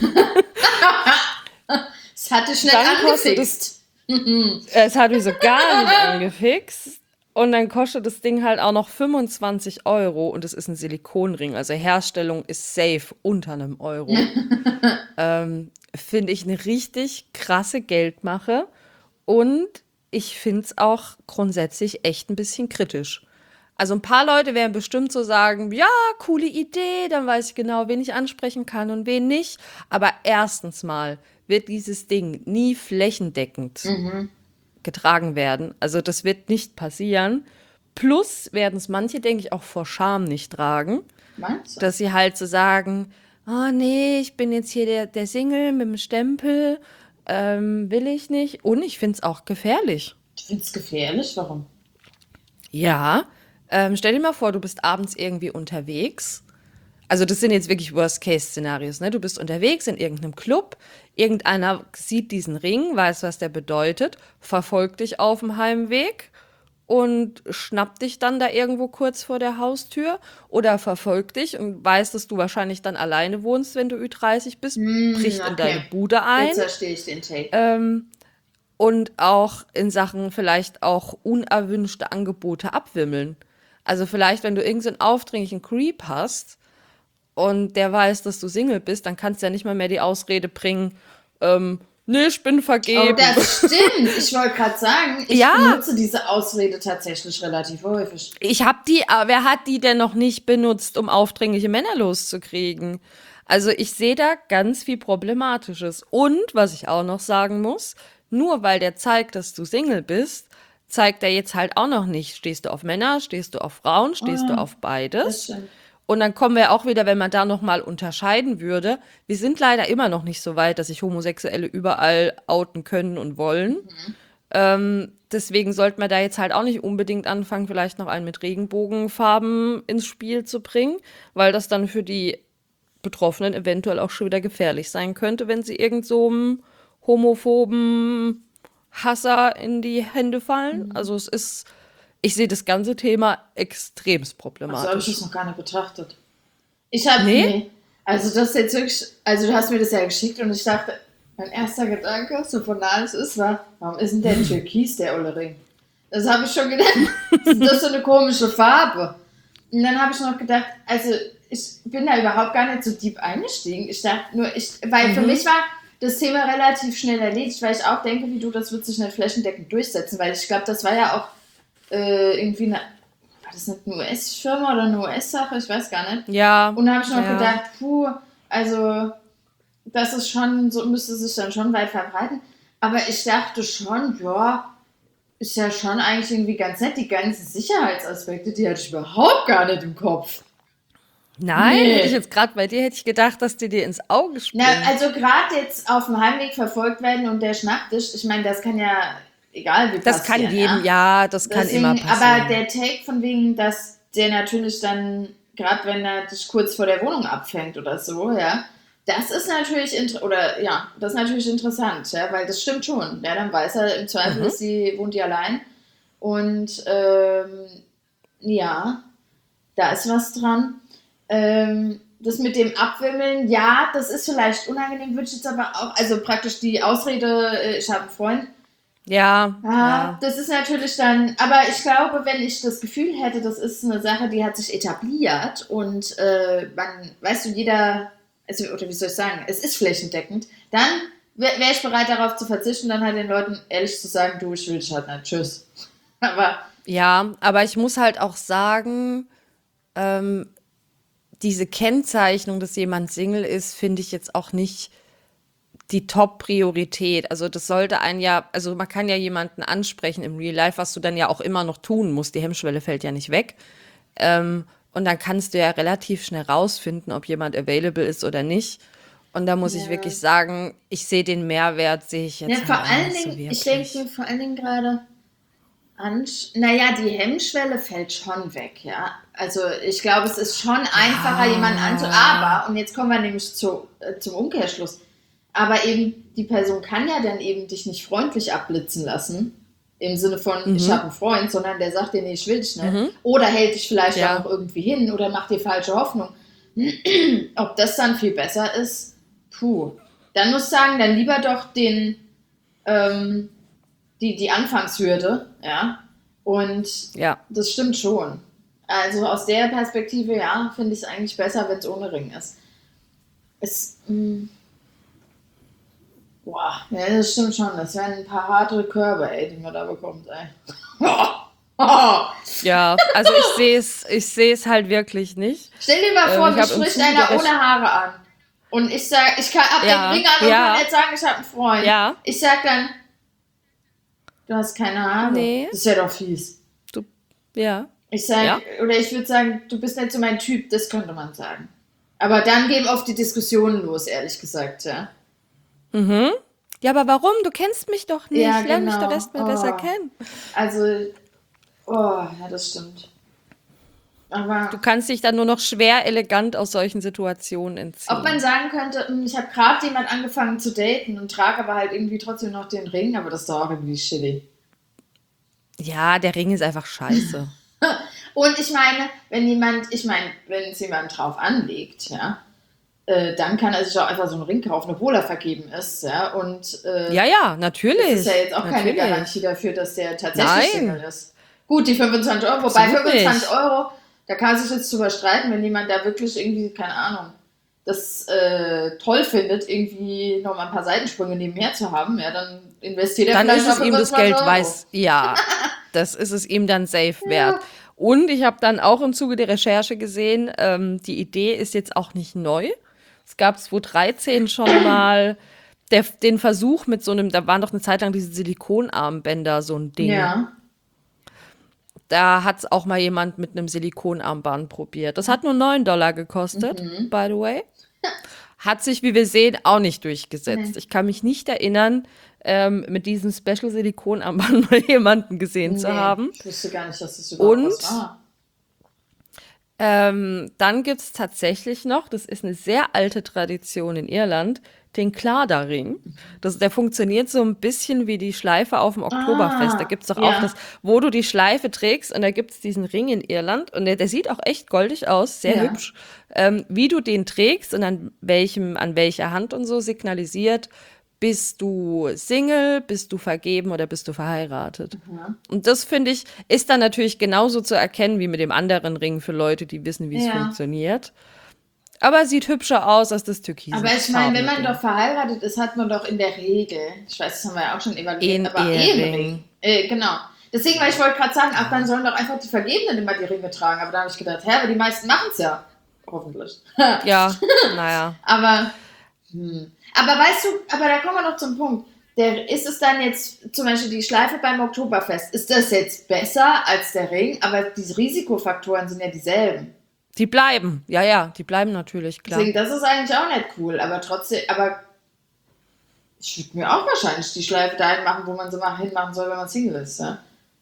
Das hatte ich nicht Dann kostet angefixt. Es hat mich so gar nicht angefixt. Und dann kostet das Ding halt auch noch 25 Euro und es ist ein Silikonring. Also Herstellung ist safe unter einem Euro. Finde ich eine richtig krasse Geldmache. Und ich finde es auch grundsätzlich echt ein bisschen kritisch. Also ein paar Leute werden bestimmt so sagen, ja, coole Idee, dann weiß ich genau, wen ich ansprechen kann und wen nicht. Aber erstens mal wird dieses Ding nie flächendeckend getragen werden. Also das wird nicht passieren. Plus werden es manche, denke ich, auch vor Scham nicht tragen, Meinst du? dass sie halt so sagen, oh nee, ich bin jetzt hier der Single mit dem Stempel, will ich nicht. Und ich finde es auch gefährlich. Du findest es gefährlich? Warum? Ja, stell dir mal vor, du bist abends irgendwie unterwegs. Also das sind jetzt wirklich Worst-Case-Szenarios, ne? Du bist unterwegs in irgendeinem Club, irgendeiner sieht diesen Ring, weiß, was der bedeutet, verfolgt dich auf dem Heimweg und schnappt dich dann da irgendwo kurz vor der Haustür oder verfolgt dich und weiß, dass du wahrscheinlich dann alleine wohnst, wenn du Ü30 bist, bricht in Okay. deine Bude ein. Jetzt verstehe ich den Take. Und auch in Sachen vielleicht auch unerwünschte Angebote abwimmeln. Also vielleicht, wenn du irgendeinen aufdringlichen Creep hast und der weiß, dass du Single bist, dann kannst du ja nicht mal mehr die Ausrede bringen, Nee, ich bin Oh, vergeben. das stimmt. Ich wollte gerade sagen, ich Ja, benutze diese Ausrede tatsächlich relativ häufig. aber wer hat die denn noch nicht benutzt, um aufdringliche Männer loszukriegen? Also ich sehe da ganz viel Problematisches. Und was ich auch noch sagen muss, nur weil der zeigt, dass du Single bist, zeigt er jetzt halt auch noch nicht, stehst du auf Männer, stehst du auf Frauen, Oh stehst du ja, auf das beides. stimmt. Und dann kommen wir auch wieder, wenn man da nochmal unterscheiden würde, wir sind leider immer noch nicht so weit, dass sich Homosexuelle überall outen können und wollen. Deswegen sollte man da jetzt halt auch nicht unbedingt anfangen, vielleicht noch einen mit Regenbogenfarben ins Spiel zu bringen, weil das dann für die Betroffenen eventuell auch schon wieder gefährlich sein könnte, wenn sie irgend so einem homophoben Hasser in die Hände fallen. Also ich sehe das ganze Thema extremst Also habe ich das problematisch. noch gar nicht betrachtet. Nee? Nee. Also das ist jetzt wirklich, also du hast mir das ja geschickt und ich dachte, mein erster Gedanke, so von alles ist, war, warum ist denn der Türkis, der olle Ring? Das habe ich schon gedacht. Ist das so eine komische Farbe? Und dann habe ich noch gedacht, also ich bin da überhaupt gar nicht so deep eingestiegen. Ich dachte nur, weil für mich war das Thema relativ schnell erledigt, weil ich auch denke, wie du, das wird sich nicht flächendeckend durchsetzen, weil ich glaube, das war ja auch irgendwie eine, war das nicht eine US-Firma oder eine US-Sache? Ich weiß gar nicht. Ja, Und da habe ich noch ja. gedacht, puh, also das ist schon, so müsste sich dann schon weit verbreiten. Aber ich dachte schon, ja, ist ja schon eigentlich irgendwie ganz nett. Die ganzen Sicherheitsaspekte, die hatte ich überhaupt gar nicht im Kopf. Nein, hätte ich Nee. jetzt gerade bei dir, hätte ich gedacht, dass die dir ins Auge Na, springen. also gerade jetzt auf dem Heimweg verfolgt werden und der schnappt dich, ich meine, das kann ja egal wie Das kann passieren, jedem, ja. ja, das kann immer Deswegen, aber passieren. der Take von wegen, dass der natürlich dann, gerade wenn er dich kurz vor der Wohnung abfängt oder so, ja, das ist natürlich, oder ja, das ist natürlich interessant, ja, weil das stimmt schon. Ja, dann weiß er, im Zweifel Mhm. ist wohnt die allein. Und ja, da ist was dran. Das mit dem Abwimmeln, ja, das ist vielleicht unangenehm, würde ich jetzt aber auch, also praktisch die Ausrede, ich habe einen Freund, Ja, ja, ja. das ist natürlich dann, aber ich glaube, wenn ich das Gefühl hätte, das ist eine Sache, die hat sich etabliert und man, weißt du, jeder, also, oder wie soll ich sagen, es ist flächendeckend, dann wäre ich bereit darauf zu verzichten, dann halt den Leuten ehrlich zu sagen, du, ich will dich halt nicht, tschüss. Aber, Ja, aber ich muss halt auch sagen, ähm, diese Kennzeichnung, dass jemand Single ist, finde ich jetzt auch nicht die Top-Priorität. Also das sollte einen ja, also man kann ja jemanden ansprechen im Real Life, was du dann ja auch immer noch tun musst. Die Hemmschwelle fällt ja nicht weg. Und dann kannst du ja relativ schnell rausfinden, ob jemand available ist oder nicht. Und da muss ich ja. wirklich sagen, ich sehe den Mehrwert, sehe ich Ja, jetzt vor halt auch allen nicht so Dingen, ich denke wirklich. mir vor allen Dingen gerade, naja, die Hemmschwelle fällt schon weg, ja. Also ich glaube, es ist schon einfacher, jemanden Ja. aber, und jetzt kommen wir nämlich zum Umkehrschluss, aber eben, die Person kann ja dann eben dich nicht freundlich abblitzen lassen, im Sinne von, ich habe Mhm. einen Freund, sondern der sagt dir, nee, ich will dich nicht. Mhm. Oder hält dich vielleicht auch noch Ja. irgendwie hin oder macht dir falsche Hoffnung. Ob das dann viel besser ist, puh. Dann muss ich sagen, dann lieber doch ähm, die Anfangshürde, ja. Und Ja. das stimmt schon. Also aus der Perspektive, ja, finde ich es eigentlich besser, wenn es ohne Ring ist. Es, boah, ja, das stimmt schon. Das wären ein paar harte Körbe, ey, die man da bekommt, ey. Ja, also ich sehe es halt wirklich nicht. Stell dir mal vor, Ich mich habe im spricht Zuge der einer ohne Recherche. Haare an. Und ich sag, hab den Ring Ja, an und kann ja, jetzt sagen, ich habe einen Freund. ja. Ich sag dann, du hast keine Haare. Nee, Das wäre doch fies. du, ja, Ich sag, ja. oder ich würde sagen, du bist nicht so mein Typ, das könnte man sagen. Aber dann gehen oft die Diskussionen los, ehrlich gesagt, ja. Mhm. Ja, aber warum? Du kennst mich doch Ja, nicht. Lern mich doch genau. erst mal besser Oh. kennen. Also, oh, ja, das stimmt. Du Aber kannst dich dann nur noch schwer elegant aus solchen Situationen ob man entziehen. sagen könnte, ich habe gerade jemand angefangen zu daten und trage aber halt irgendwie trotzdem noch den Ring, aber das ist doch auch irgendwie shitty. Ja, der Ring ist einfach scheiße. Und ich meine, wenn es jemand drauf anlegt, ja, dann kann er sich auch einfach so einen Ring kaufen, obwohl er vergeben ist, ja. Und Ja, ja, das ist ja natürlich. jetzt auch keine Garantie Natürlich. dafür, dass der tatsächlich Single Nein, ist. Gut, die 25 Euro, wobei absolut 25 nicht. Euro, da kann man sich jetzt drüber streiten, wenn jemand da wirklich irgendwie, keine Ahnung, das toll findet, irgendwie noch mal ein paar Seitensprünge nebenher zu haben, ja, dann investiert er Dann vielleicht ist mal es ihm das 25 Geld Euro. ja, das ist es ihm dann safe wert. Ja. Und ich habe dann auch im Zuge der Recherche gesehen, die Idee ist jetzt auch nicht neu. Es gab 2013 schon mal den Versuch mit so einem, da waren doch eine Zeit lang diese Silikonarmbänder so ein Ding. Ja. Da hat es auch mal jemand mit einem Silikonarmband probiert. Das hat nur $9 gekostet, by the way. Hat sich, wie wir sehen, auch nicht durchgesetzt. Nee. Ich kann mich nicht erinnern, mit diesem Special Silikonarmband mal jemanden gesehen zu Nee, haben. ich wusste gar nicht, dass das überhaupt Und was war. dann gibt es tatsächlich noch, das ist eine sehr alte Tradition in Irland, den Klada-Ring. Der funktioniert so ein bisschen wie die Schleife auf dem Oktoberfest. Da gibt es doch auch Ja, das, wo du die Schleife trägst und da gibt es diesen Ring in Irland und der sieht auch echt goldig aus, sehr ja. hübsch. Wie du den trägst und an welcher Hand und so signalisiert, bist du Single, bist du vergeben oder bist du verheiratet? Und das, finde ich, ist dann natürlich genauso zu erkennen wie mit dem anderen Ring für Leute, die wissen, wie es Ja. funktioniert. Aber sieht hübscher aus als das Aber ich meine, wenn man Ding. doch verheiratet ist, hat man doch in der Regel, ich weiß, das haben wir ja auch schon evaluiert, Ein aber Ehering. Ehering. Genau. Deswegen, weil ich wollte gerade sagen, ach, dann sollen doch einfach die Vergebenen immer die Ringe tragen. Aber da habe ich gedacht, hä, aber die meisten machen es ja. Hoffentlich. Ja, naja. Aber, aber weißt du, aber da kommen wir noch zum Punkt. Ist es dann jetzt zum Beispiel die Schleife beim Oktoberfest, ist das jetzt besser als der Ring? Aber diese Risikofaktoren sind ja dieselben. Die bleiben. Ja, die bleiben natürlich, klar. Deswegen, das ist eigentlich auch nicht cool. Aber trotzdem, aber ich würde mir auch wahrscheinlich die Schleife dahin machen, wo man sie mal hinmachen soll, wenn man Single ist. Ja?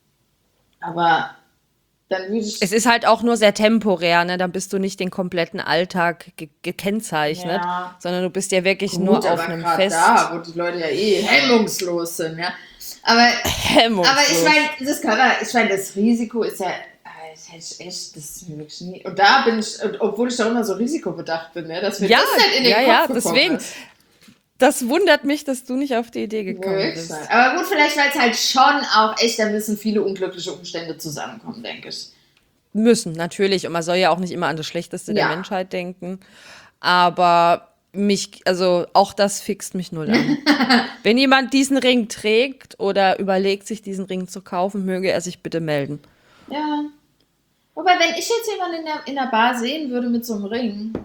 Aber dann würde ich. Es ist halt auch nur sehr temporär, ne? Dann bist du nicht den kompletten Alltag gekennzeichnet, Ja. sondern du bist ja wirklich Gut, nur auf aber einem gerade Fest. da, wo die Leute ja hemmungslos sind, ja. Aber Hemmungslos. ich meine, das Risiko ist ja, das hätte ich echt, das ist mir wirklich nie. Und da bin ich, obwohl ich da immer so risikobedacht bin, ne, dass mir Ja, das nicht in den ja, Kopf gekommen deswegen. ist. Das wundert mich, dass du nicht auf die Idee gekommen Wirklich bist. sein. Aber gut, vielleicht, weil es halt schon auch echt, da müssen viele unglückliche Umstände zusammenkommen, denke ich. Müssen, natürlich. Und man soll ja auch nicht immer an das Schlechteste der Ja. Menschheit denken. Aber also auch das fixt mich null an. Wenn jemand diesen Ring trägt oder überlegt, sich diesen Ring zu kaufen, möge er sich bitte melden. Ja. Wobei, wenn ich jetzt jemanden in der Bar sehen würde mit so einem Ring,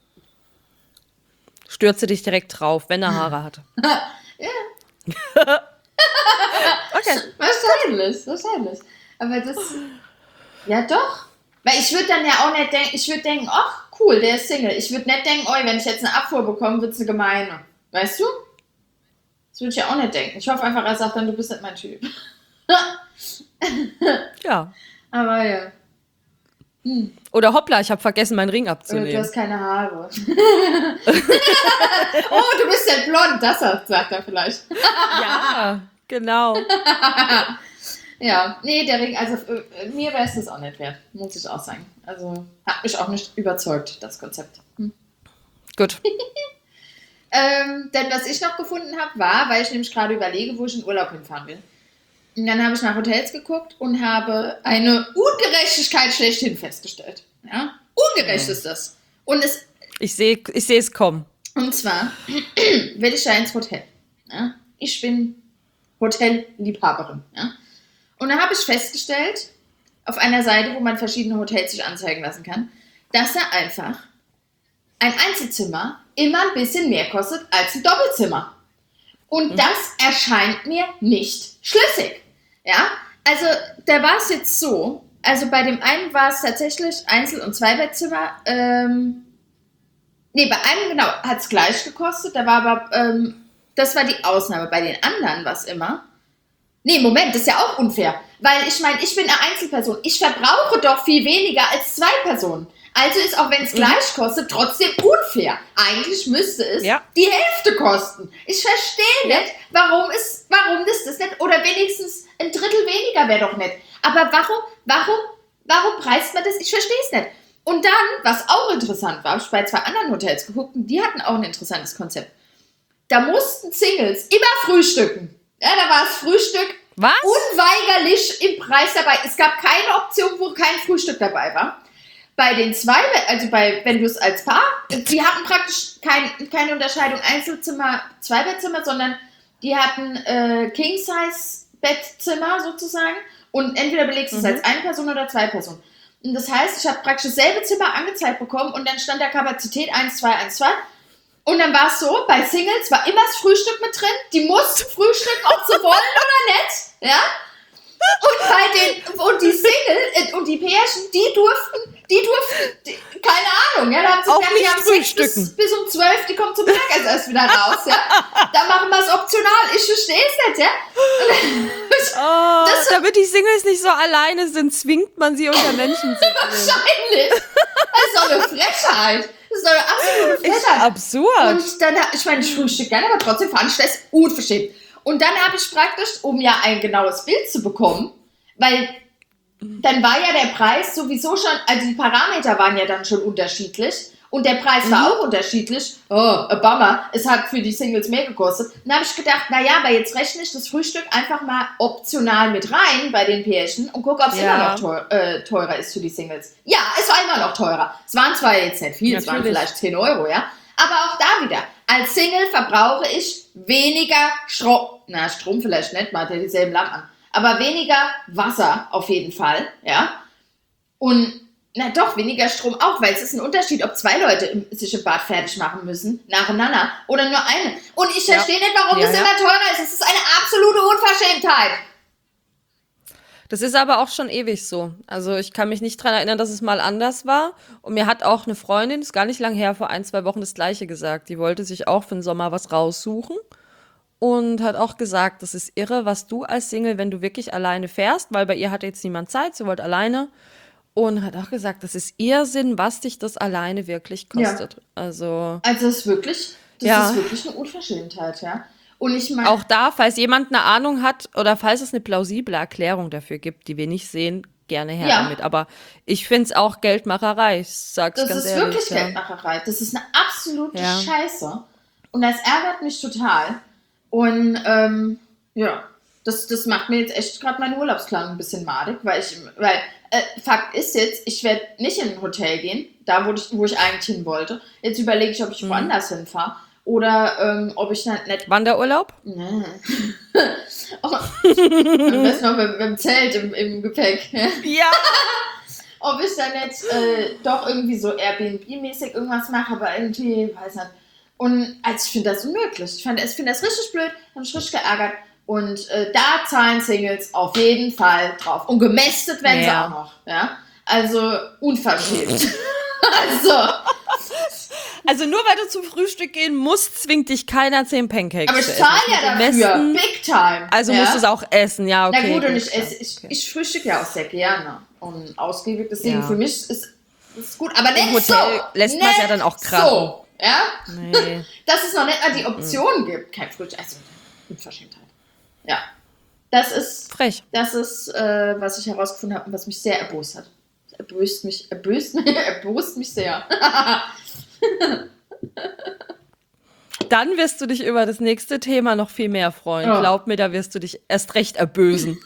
Stürze dich direkt drauf, wenn er Haare hat. Okay. wahrscheinlich. Aber das, ja doch. Weil ich würde dann ja auch nicht denken, ich würde denken, ach cool, der ist Single. Ich würde nicht denken, wenn ich jetzt eine Abfuhr bekomme, wird es eine gemeine. Weißt du? Das würde ich ja auch nicht denken. Ich hoffe einfach, er sagt dann, du bist nicht mein Typ. Ja. Aber ja. Oder hoppla, ich habe vergessen, meinen Ring Du abzunehmen. hast keine Haare. Oh, du bist ja blond, das sagt er vielleicht. Ja, genau. Ja, nee, der Ring, also mir wäre es das auch nicht wert, muss ich auch sagen. Also hat mich auch nicht überzeugt, das Konzept. Gut. Denn was ich noch gefunden habe, war, weil ich nämlich gerade überlege, wo ich in Urlaub hinfahren will. Und dann habe ich nach Hotels geguckt und habe eine Ungerechtigkeit schlechthin festgestellt. Ja? Ungerecht ist das. Und Ich sehe es kommen. und zwar will ich ja ins Hotel. Ja? Ich bin Hotelliebhaberin. Ja? Und da habe ich festgestellt, auf einer Seite, wo man verschiedene Hotels sich anzeigen lassen kann, dass da einfach ein Einzelzimmer immer ein bisschen mehr kostet als ein Doppelzimmer. Und das erscheint mir nicht schlüssig. Ja, also da war es jetzt so, also bei dem einen war es tatsächlich Einzel- und Zweibettzimmer, bei einem genau, hat es gleich gekostet, da war aber, das war die Ausnahme. Bei den anderen war es immer, Moment, das ist ja auch unfair, weil ich meine, ich bin eine Einzelperson, ich verbrauche doch viel weniger als zwei Personen. Also ist, auch wenn es gleich kostet, trotzdem unfair. Eigentlich müsste es die Hälfte kosten. Ich verstehe nicht, warum das nicht, oder wenigstens ein Drittel weniger wäre doch nicht. Aber warum preist man das? Ich verstehe es nicht. Und dann, was auch interessant war, ich habe bei 2 anderen Hotels geguckt und die hatten auch ein interessantes Konzept. Da mussten Singles immer frühstücken. Ja, da war das Frühstück unweigerlich im Preis dabei. Es gab keine Option, wo kein Frühstück dabei war. Bei den wenn du es als Paar, die hatten praktisch keine Unterscheidung Einzelzimmer, Zweibettzimmer, sondern die hatten King-Size-Bettzimmer sozusagen und entweder belegst du es als eine Person oder zwei Personen. Und das heißt, ich habe praktisch dasselbe Zimmer angezeigt bekommen und dann stand da Kapazität 1, 2, 1, 2. Und dann war es so, bei Singles war immer das Frühstück mit drin, die mussten frühstücken, ob sie wollen oder nicht, ja. Und die Single und die Pärchen, die durften, keine Ahnung, ja, da haben sie auch gesagt, die nicht haben Sex frühstücken. bis um 12, die kommen zum Mittagessen erst wieder raus, ja. Da machen wir es optional, ich verstehe es nicht, ja. Damit die Singles nicht so alleine sind, zwingt man sie unter Menschen zu gehen. Wahrscheinlich. Das ist doch eine Frechheit. Das ist doch eine absolute Frechheit. Ist absurd. Und dann, ich meine, ich frühstück gerne, aber trotzdem fand ich das unverschämt. Und dann habe ich praktisch, um ja ein genaues Bild zu bekommen, weil dann war ja der Preis sowieso schon, also die Parameter waren ja dann schon unterschiedlich und der Preis war auch unterschiedlich. Oh, a Bummer. Es hat für die Singles mehr gekostet. Dann habe ich gedacht, naja, aber jetzt rechne ich das Frühstück einfach mal optional mit rein bei den Pärchen und gucke, ob es immer noch teurer ist für die Singles. Ja, es war immer noch teurer. Es waren zwar jetzt nicht viel, es waren vielleicht 10 Euro, ja. Aber auch da wieder, als Single verbrauche ich weniger Strom. Na, Strom vielleicht nicht, man hat ja dieselben Lampen an. Aber weniger Wasser auf jeden Fall, ja. Und, na doch, weniger Strom auch, weil es ist ein Unterschied, ob zwei Leute sich im Bad fertig machen müssen, nacheinander, oder nur eine. Und ich verstehe nicht, warum es immer teurer ist. Es ist eine absolute Unverschämtheit. Das ist aber auch schon ewig so. Also ich kann mich nicht dran erinnern, dass es mal anders war. Und mir hat auch eine Freundin, ist gar nicht lang her, vor 1, 2 Wochen das Gleiche gesagt. Die wollte sich auch für den Sommer was raussuchen und hat auch gesagt, das ist irre, was du als Single, wenn du wirklich alleine fährst, weil bei ihr hatte jetzt niemand Zeit, sie wollte alleine. Und hat auch gesagt, das ist Irrsinn, was dich das alleine wirklich kostet. Ja. Also das ist wirklich eine Unverschämtheit, ja. Und ich meine, auch da, falls jemand eine Ahnung hat oder falls es eine plausible Erklärung dafür gibt, die wir nicht sehen, gerne her damit. Aber ich finde es auch Geldmacherei, ich sag's ganz ehrlich. Das ist wirklich Geldmacherei. Das ist eine absolute Scheiße. Und das ärgert mich total. Und das macht mir jetzt echt gerade meinen Urlaubsplan ein bisschen madig, weil Fakt ist jetzt, ich werde nicht in ein Hotel gehen, da wo ich eigentlich hin wollte. Jetzt überlege ich, ob ich woanders hinfahre. Oder ob ich dann nicht... Wanderurlaub? Nee. Am besten noch mit dem Zelt im Gepäck. Ja! Ob ich dann jetzt doch irgendwie so Airbnb-mäßig irgendwas mache, aber irgendwie, weiß nicht. Und also ich finde das unmöglich. Ich finde das richtig blöd, habe mich richtig geärgert. Und da zahlen Singles auf jeden Fall drauf. Und gemästet werden sie auch noch. Ja? Also unverschämt. Also nur weil du zum Frühstück gehen musst, zwingt dich keiner 10 Pancakes aber zu ich essen. zahle ja dafür. Big time. Also musst du es auch essen, ja, okay. Na gut, und ich frühstücke ja auch sehr gerne. Und ausgiebig, deswegen für mich ist gut. Aber nicht im Hotel lässt man es ja dann auch krachen. So, ja? Nee. Dass es noch nicht mal die Option gibt. Kein Frühstück, also Unverschämtheit. Ja. Das ist frech. Das ist, was ich herausgefunden habe und was mich sehr erbost hat. Erbost mich sehr. Dann wirst du dich über das nächste Thema noch viel mehr freuen. Oh. Glaub mir, da wirst du dich erst recht erbösen.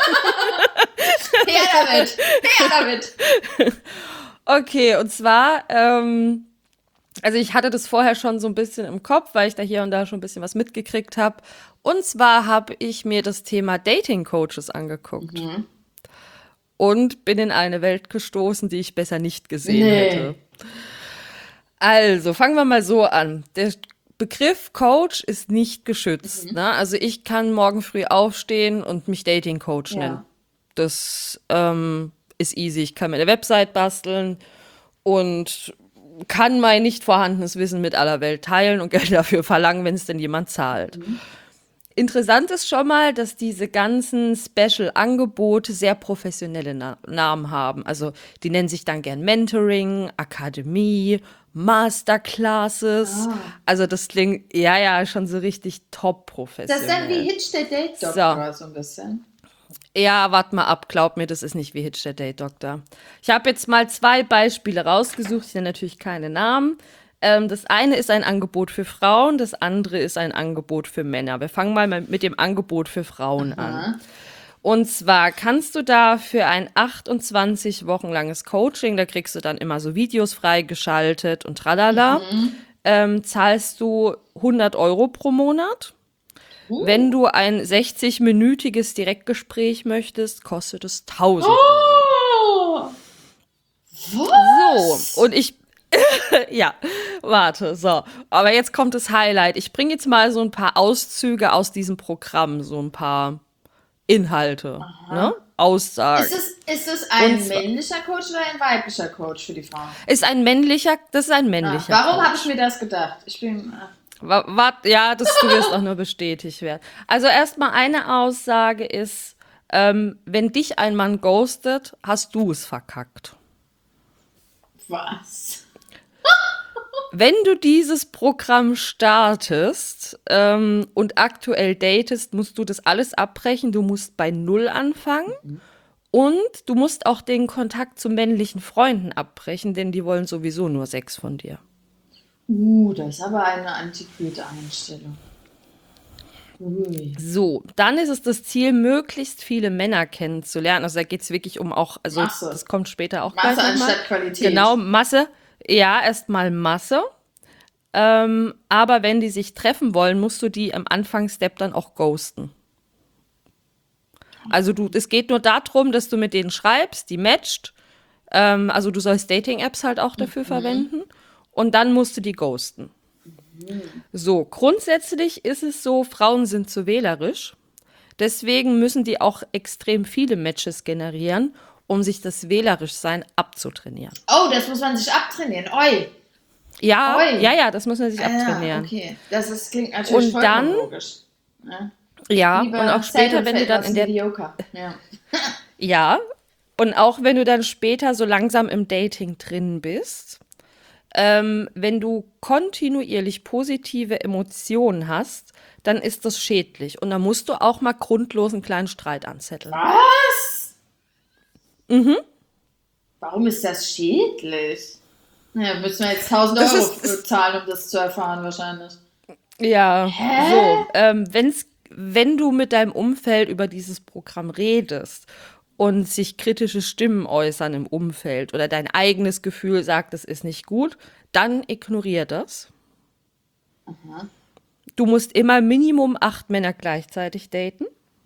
Her damit! Okay, und zwar, also ich hatte das vorher schon so ein bisschen im Kopf, weil ich da hier und da schon ein bisschen was mitgekriegt habe. Und zwar habe ich mir das Thema Dating-Coaches angeguckt. Und bin in eine Welt gestoßen, die ich besser nicht gesehen hätte. Also, fangen wir mal so an. Der Begriff Coach ist nicht geschützt. Ne? Also ich kann morgen früh aufstehen und mich Dating Coach nennen. Das ist easy. Ich kann mir eine Website basteln und kann mein nicht vorhandenes Wissen mit aller Welt teilen und Geld dafür verlangen, wenn es denn jemand zahlt. Interessant ist schon mal, dass diese ganzen Special-Angebote sehr professionelle Namen haben. Also die nennen sich dann gern Mentoring, Akademie, Masterclasses. Also das klingt, schon so richtig top professionell. Das ist dann wie Hitch der Date Doktor so ein bisschen. Ja, warte mal ab, glaub mir, das ist nicht wie Hitch der Date Doktor. Ich habe jetzt mal 2 Beispiele rausgesucht, ich nenne natürlich keine Namen. Das eine ist ein Angebot für Frauen, das andere ist ein Angebot für Männer. Wir fangen mal mit dem Angebot für Frauen an. Und zwar kannst du da für ein 28 Wochen langes Coaching, da kriegst du dann immer so Videos freigeschaltet und tralala, zahlst du 100 € pro Monat. Wenn du ein 60-minütiges Direktgespräch möchtest, kostet es 1.000 €. Oh, was? So, und ich, ja, warte, so. Aber jetzt kommt das Highlight. Ich bringe jetzt mal so ein paar Auszüge aus diesem Programm, so ein paar Inhalte, ne? Aussagen. Ist es Und ein zwar männlicher Coach oder ein weiblicher Coach für die Frauen? das ist ein männlicher Warum habe ich Coach. mir das gedacht? Ich bin. Ja, du wirst auch nur bestätigt werden. Also erstmal eine Aussage ist, wenn dich ein Mann ghostet, hast du es verkackt. Was? Wenn du dieses Programm startest und aktuell datest, musst du das alles abbrechen. Du musst bei Null anfangen und du musst auch den Kontakt zu männlichen Freunden abbrechen, denn die wollen sowieso nur Sex von dir. Das ist aber eine antiquierte Einstellung. Ui. So, dann ist es das Ziel, möglichst viele Männer kennenzulernen. Also da geht es wirklich um auch, also Masse. das kommt später auch gleich Masse nochmal. anstatt Qualität. Genau, Masse. Ja, erstmal Masse. Aber wenn die sich treffen wollen, musst du die im Anfangsstep dann auch ghosten. Also es geht nur darum, dass du mit denen schreibst, die matcht. Also du sollst Dating-Apps halt auch dafür verwenden. Und dann musst du die ghosten. So, grundsätzlich ist es so, Frauen sind zu wählerisch. Deswegen müssen die auch extrem viele Matches generieren, um sich das Wählerischsein abzutrainieren. Oh, das muss man sich abtrainieren. Oi. Ja, Oi. ja, das muss man sich Ja, abtrainieren. okay. Klingt natürlich Und vollkommen dann, logisch. Ja. ja, Lieber und auch später, wenn du Seinfeld dann als in der, Mediocre. Ja. ja, und auch wenn du dann später so langsam im Dating drin bist, wenn du kontinuierlich positive Emotionen hast, dann ist das schädlich. Und dann musst du auch mal grundlos einen kleinen Streit anzetteln. Was? Warum ist das schädlich? Ja, müssen wir jetzt 1.000 Das Euro ist, zahlen, um das zu erfahren, wahrscheinlich. ja, Hä? so, wenn du mit deinem Umfeld über dieses Programm redest und sich kritische Stimmen äußern im Umfeld oder dein eigenes Gefühl sagt, das ist nicht gut, dann ignorier das. Du musst immer Minimum 8 Männer gleichzeitig daten.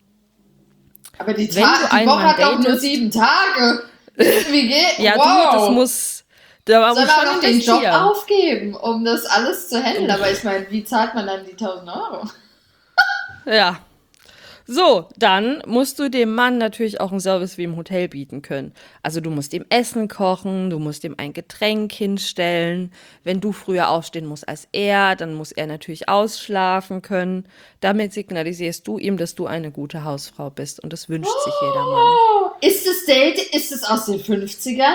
Aber die Wenn du Woche einen Mann hat doch nur datest, 7 Tage. Wie geht? ja, Wow. da Soll muss man schon doch den Job investieren. aufgeben, um das alles zu handeln? Aber ich meine, wie zahlt man dann die 1.000 Euro? Ja. So, dann musst du dem Mann natürlich auch einen Service wie im Hotel bieten können. Also du musst ihm Essen kochen, du musst ihm ein Getränk hinstellen. Wenn du früher aufstehen musst als er, dann muss er natürlich ausschlafen können. Damit signalisierst du ihm, dass du eine gute Hausfrau bist. Und das wünscht sich jeder Mann. Oh, ist es aus den 50ern?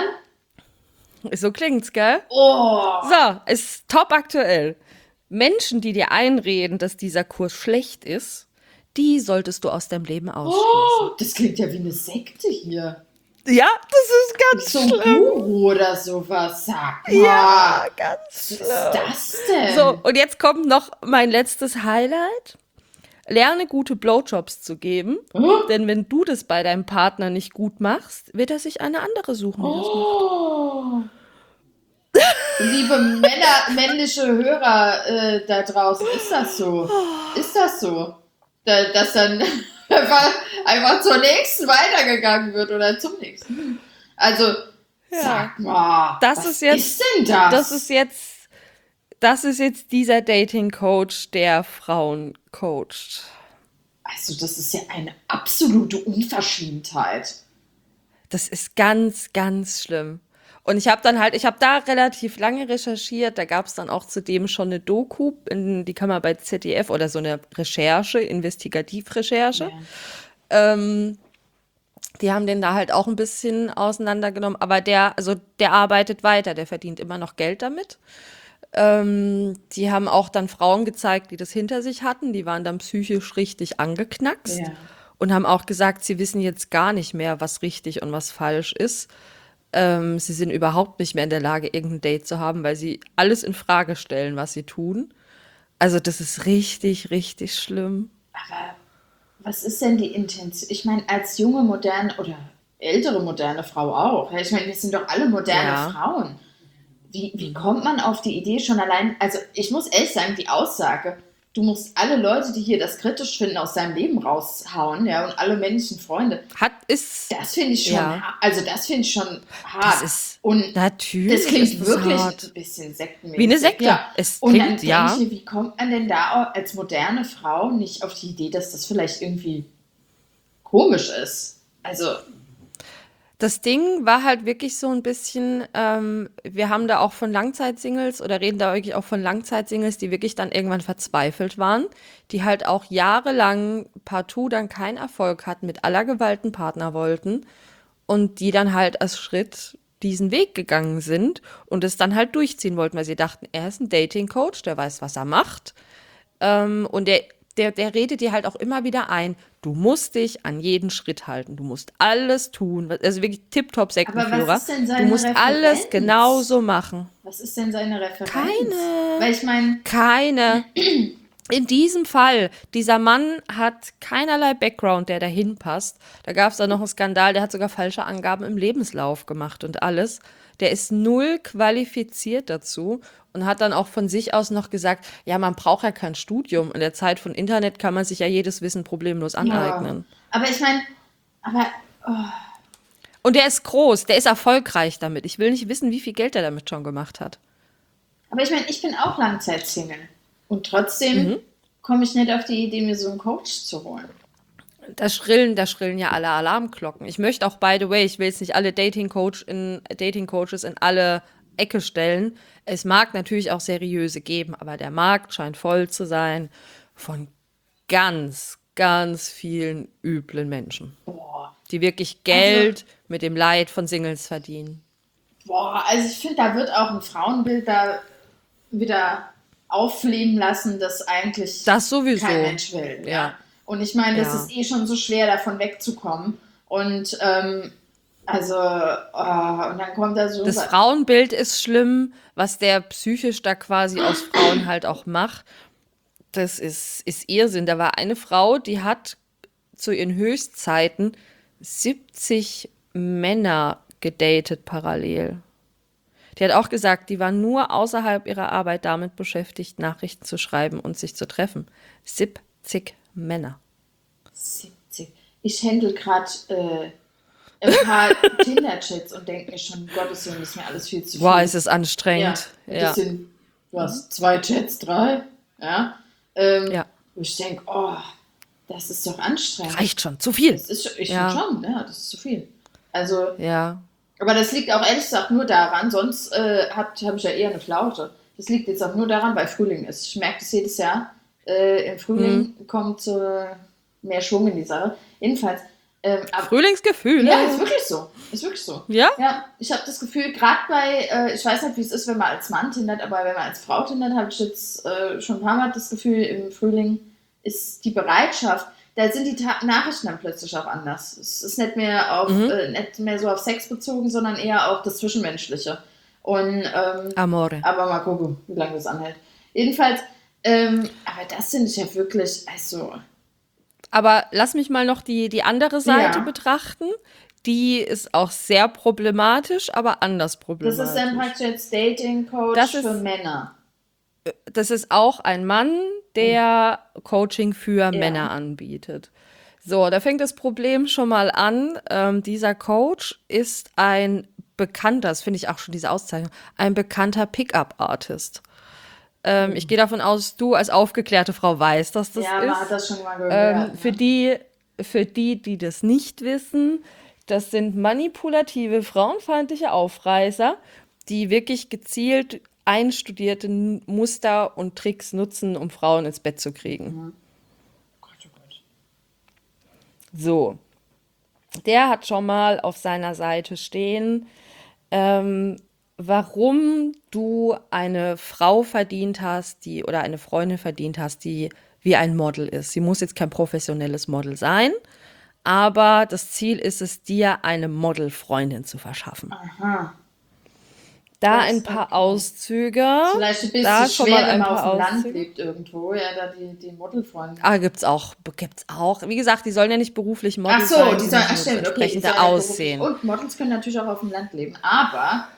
So klingt's, gell? Oh, So, ist top aktuell. Menschen, die dir einreden, dass dieser Kurs schlecht ist, die solltest du aus deinem Leben ausschließen. das klingt ja wie eine Sekte hier. Ja, das ist So ganz ein schlimm. Guru oder sowas. Sag mal. Ja, ganz Was ist schlimm. das denn? So, und jetzt kommt noch mein letztes Highlight. Lerne gute Blowjobs zu geben, denn wenn du das bei deinem Partner nicht gut machst, wird er sich eine andere suchen, die das macht. Oh. Liebe männliche Hörer da draußen, ist das so? Ist das so? Dass dann einfach zur nächsten weitergegangen wird oder zum nächsten. Also, sag mal, Das was ist jetzt, ist denn das? das ist jetzt dieser Dating-Coach, der Frauen coacht. Also, das ist ja eine absolute Unverschämtheit. Das ist ganz, ganz schlimm. Und ich habe da relativ lange recherchiert. Da gab es dann auch zudem schon eine Doku, die kann man bei ZDF oder so eine Recherche, Investigativrecherche. Ja. Die haben den da halt auch ein bisschen auseinandergenommen. Aber der arbeitet weiter, der verdient immer noch Geld damit. Die haben auch dann Frauen gezeigt, die das hinter sich hatten. Die waren dann psychisch richtig angeknackst Ja. und haben auch gesagt, sie wissen jetzt gar nicht mehr, was richtig und was falsch ist. Sie sind überhaupt nicht mehr in der Lage, irgendein Date zu haben, weil sie alles in Frage stellen, was sie tun. Also das ist richtig, richtig schlimm. Aber was ist denn die Intention? Ich meine, als junge, moderne oder ältere, moderne Frau auch. Ja, ich meine, wir sind doch alle moderne Ja. Frauen. Wie Mhm. kommt man auf die Idee schon allein? Also, ich muss ehrlich sagen, die Aussage, du musst alle Leute, die hier das kritisch finden, aus deinem Leben raushauen, ja, und alle männlichen Freunde, Ist, das finde ich schon, ja, also das finde ich schon das hart. ist, Und das natürlich ist klingt das wirklich ein hart. bisschen Wie eine sektenmäßig, Sekte. ja. Es Und dann klingt, denke ich ja. mir, wie kommt man denn da als moderne Frau nicht auf die Idee, dass das vielleicht irgendwie komisch ist? Also, Das Ding war halt wirklich so ein bisschen, wir haben da auch von Langzeitsingles oder reden da wirklich auch von Langzeitsingles, die wirklich dann irgendwann verzweifelt waren, die halt auch jahrelang partout dann keinen Erfolg hatten, mit aller Gewalt einen Partner wollten und die dann halt als Schritt diesen Weg gegangen sind und es dann halt durchziehen wollten, weil sie dachten, er ist ein Dating-Coach, der weiß, was er macht. Und der redet dir halt auch immer wieder ein, du musst dich an jeden Schritt halten, du musst alles tun, also wirklich tipptopp aber was Sektenführer, ist denn du seine musst alles Referenz? genauso machen. Was ist denn seine Referenz? Keine, Weil ich meine, keine. In diesem Fall, dieser Mann hat keinerlei Background, der dahin passt. Da gab es dann noch einen Skandal, der hat sogar falsche Angaben im Lebenslauf gemacht und alles. Der ist null qualifiziert dazu und hat dann auch von sich aus noch gesagt, ja, man braucht ja kein Studium. In der Zeit von Internet kann man sich ja jedes Wissen problemlos ja, aneignen. aber ich meine, aber Und der ist groß, der ist erfolgreich damit. Ich will nicht wissen, wie viel Geld er damit schon gemacht hat. Aber ich meine, ich bin auch Langzeitsingle. Und trotzdem Mhm. komme ich nicht auf die Idee, mir so einen Coach zu holen. Da schrillen ja alle Alarmglocken. Ich möchte auch, by the way, ich will jetzt nicht alle Dating-Coaches in alle Ecke stellen. Es mag natürlich auch seriöse geben, aber der Markt scheint voll zu sein von ganz, ganz vielen üblen Menschen, Boah, die wirklich also, Geld mit dem Leid von Singles verdienen. also ich finde, da wird auch ein Frauenbild da wieder auffleben lassen, das eigentlich Das kein sowieso. Mensch will, ja. Ja, Und ich meine, das ja. ist eh schon so schwer, davon wegzukommen. Und also, und dann kommt da so Das was. Frauenbild ist schlimm, was der psychisch da quasi aus Frauen halt auch macht. Das ist Irrsinn. Da war eine Frau, die hat zu ihren Höchstzeiten 70 Männer gedatet parallel. Die hat auch gesagt, die war nur außerhalb ihrer Arbeit damit beschäftigt, Nachrichten zu schreiben und sich zu treffen. 70 Männer. 70. Ich handle gerade ein paar Tinder-Chats und denke mir schon, um Gottes Willen, das ist mir alles viel zu Boah, viel. ist es Ja, anstrengend. das Ja, sind, was, zwei Chats, drei? Ja. Ähm, ja. wo ich denke, oh, das ist doch anstrengend. Reicht schon. Zu viel. Das ist, ich finde Ja, schon, ja, das ist zu viel. Also, ja. aber das liegt auch ehrlich gesagt nur daran, sonst habe ich ja eher eine Flaute. Das liegt jetzt auch nur daran, weil Frühling ist. Ich merke das jedes Jahr. Im Hm. Frühling kommt mehr Schwung in die Sache. Jedenfalls, ab, ja, ist Frühlingsgefühle. wirklich so. Ist wirklich so. Ja? Ja, ich habe das Gefühl, gerade bei, ich weiß nicht, wie es ist, wenn man als Mann tindert, aber wenn man als Frau tindert, habe ich jetzt schon ein paar Mal das Gefühl, im Frühling ist die Bereitschaft, da sind die Nachrichten dann plötzlich auch anders. Es ist Mhm. nicht mehr so auf Sex bezogen, sondern eher auf das Zwischenmenschliche. Und, Amore. aber mal gucken, wie lange das anhält. Jedenfalls, aber das finde ich ja wirklich, also, Aber lass mich mal noch die andere Seite ja. betrachten. Die ist auch sehr problematisch, aber anders Das ist dann problematisch. praktisch jetzt Dating Das Coach für ist, Männer. das ist auch ein Mann, Hm. der Coaching für Ja. Männer anbietet. So, da fängt das Problem schon mal an. Dieser Coach ist ein bekannter, das finde ich auch schon diese Auszeichnung, ein bekannter Pickup-Artist. Ich gehe davon aus, du als aufgeklärte Frau weißt, dass das Ja, man hat ist. das schon mal gehört. Für Ne? die das nicht wissen, das sind manipulative, frauenfeindliche Aufreißer, die wirklich gezielt einstudierte Muster und Tricks nutzen, um Frauen ins Bett zu kriegen. Gott, oh Gott. So, der hat schon mal auf seiner Seite stehen, ähm, warum du eine Frau verdient hast, die oder eine Freundin verdient hast, die wie ein Model ist. Sie muss jetzt kein professionelles Model sein, aber das Ziel ist es, dir eine Modelfreundin zu verschaffen. Aha. Da ein Das, paar okay. Auszüge. Ist vielleicht ein Da bisschen schon mal schwer, wenn ein man auf paar dem Land Auszüge. lebt irgendwo, ja, da die Modelfreundin. Ah, gibt's auch. Gibt's auch. Wie gesagt, die sollen ja nicht beruflich Ach Model so, sein, die die sollen, müssen ach nur das stimmt, okay, die entsprechende sollen nicht beruflich. Aussehen. Und Models können natürlich auch auf dem Land leben. Aber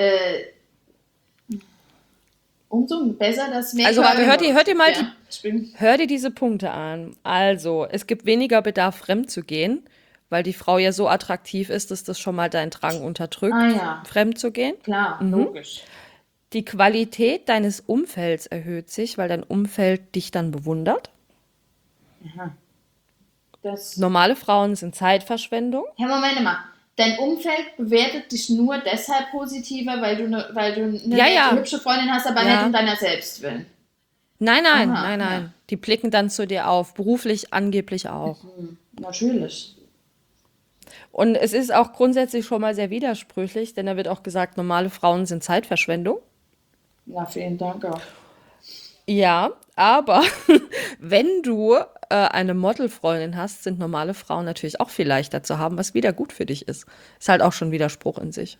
umso besser das Also Make-up warte, in Models hört ihr gibt, mal ja. hör dir diese Punkte an. Also, es gibt weniger Bedarf, fremd zu gehen, weil die Frau ja so attraktiv ist, dass das schon mal deinen Drang Ah unterdrückt, ja, fremd zu gehen. klar, logisch. Die Qualität deines Umfelds erhöht sich, weil dein Umfeld dich dann bewundert. Aha. Das. Normale Frauen sind Zeitverschwendung. Herr, Moment mal. Dein Umfeld bewertet dich nur deshalb positiver, weil du eine Ja, nette, ja, hübsche Freundin hast, aber nicht um ja. deiner selbst willen. Nein, nein, Aha, nein, ja. nein. Die blicken dann zu dir auf, beruflich angeblich auch. Natürlich. Und es ist auch grundsätzlich schon mal sehr widersprüchlich, denn da wird auch gesagt, normale Frauen sind Zeitverschwendung. Na, vielen Dank auch. Ja, aber wenn du eine Modelfreundin hast, sind normale Frauen natürlich auch viel leichter zu haben, was wieder gut für dich ist. Ist halt auch schon Widerspruch in sich.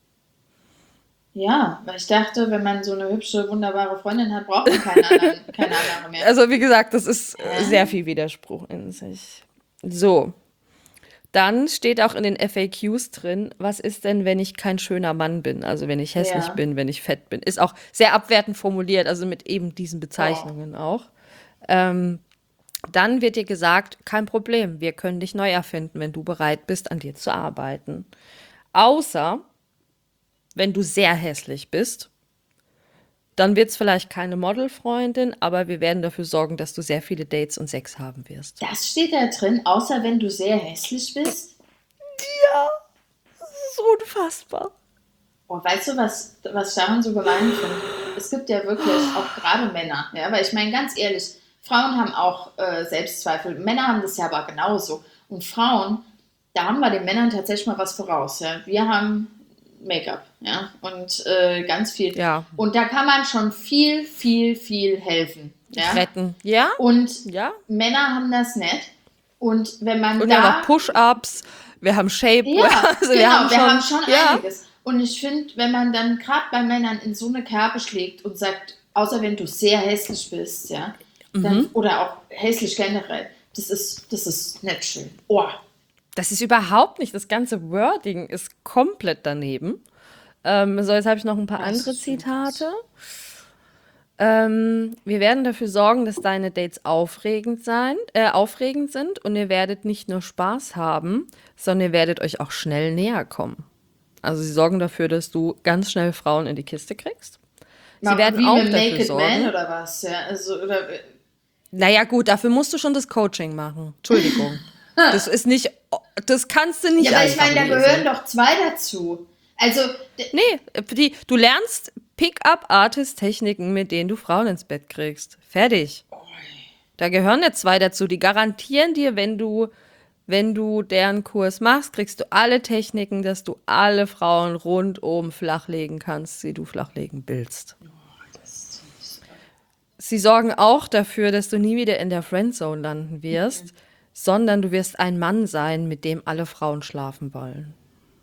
Ja, weil ich dachte, wenn man so eine hübsche, wunderbare Freundin hat, braucht man keine andere mehr. Also wie gesagt, das ist sehr Hä? viel Widerspruch in sich. So, dann steht auch in den FAQs drin, was ist denn, wenn ich kein schöner Mann bin? Also wenn ich hässlich Ja. bin, wenn ich fett bin. Ist auch sehr abwertend formuliert, also mit eben diesen Oh. Bezeichnungen auch. Dann wird dir gesagt, kein Problem, wir können dich neu erfinden, wenn du bereit bist, an dir zu arbeiten. Außer, wenn du sehr hässlich bist, dann wird es vielleicht keine Modelfreundin, aber wir werden dafür sorgen, dass du sehr viele Dates und Sex haben wirst. Das steht da drin, außer wenn du sehr hässlich bist. Das ist unfassbar. Oh, weißt du, was ich daran so gemein finde? Es gibt ja wirklich auch gerade Männer, ja, weil ich meine, ganz ehrlich, Frauen haben auch Selbstzweifel. Männer haben das ja aber genauso. Und Frauen, da haben wir den Männern tatsächlich mal was voraus. Ja. Wir haben Make-up, ja, und ganz viel. Ja, Und da kann man schon viel, viel, viel helfen, ja. retten. Ja, Und ja. Männer haben das nicht. Und wenn man Und wir haben auch da, Push-Ups, wir haben Shapewear, ja, also wir genau, haben wir schon, haben schon ja. einiges. Und ich finde, wenn man dann gerade bei Männern in so eine Kerbe schlägt und sagt, außer wenn du sehr hässlich bist, ja, dann, oder auch hässlich generell, das ist nicht schön. Oh, Das ist überhaupt nicht, das ganze Wording ist komplett daneben. So, jetzt habe ich noch ein paar das andere ist schon krass. Zitate. Wir werden dafür sorgen, dass deine Dates aufregend sind und ihr werdet nicht nur Spaß haben, sondern ihr werdet euch auch schnell näher kommen. Also sie sorgen dafür, dass du ganz schnell Frauen in die Kiste kriegst. Sie werden Wie auch mit dafür Naked Man sorgen. oder was, ja, also, oder, Naja, gut, dafür musst du schon das Coaching machen. Entschuldigung. Das ist nicht, das kannst du ja, nicht aber ich einfach meine, da gehören lesen. doch zwei dazu. Also, Nee, du lernst Pick-up-Artist-Techniken, mit denen du Frauen ins Bett kriegst. Fertig. Da gehören nicht zwei dazu. Die garantieren dir, wenn du deren Kurs machst, kriegst du alle Techniken, dass du alle Frauen rundum flachlegen kannst, die du flachlegen willst. Sie sorgen auch dafür, dass du nie wieder in der Friendzone landen wirst, sondern du wirst ein Mann sein, mit dem alle Frauen schlafen wollen.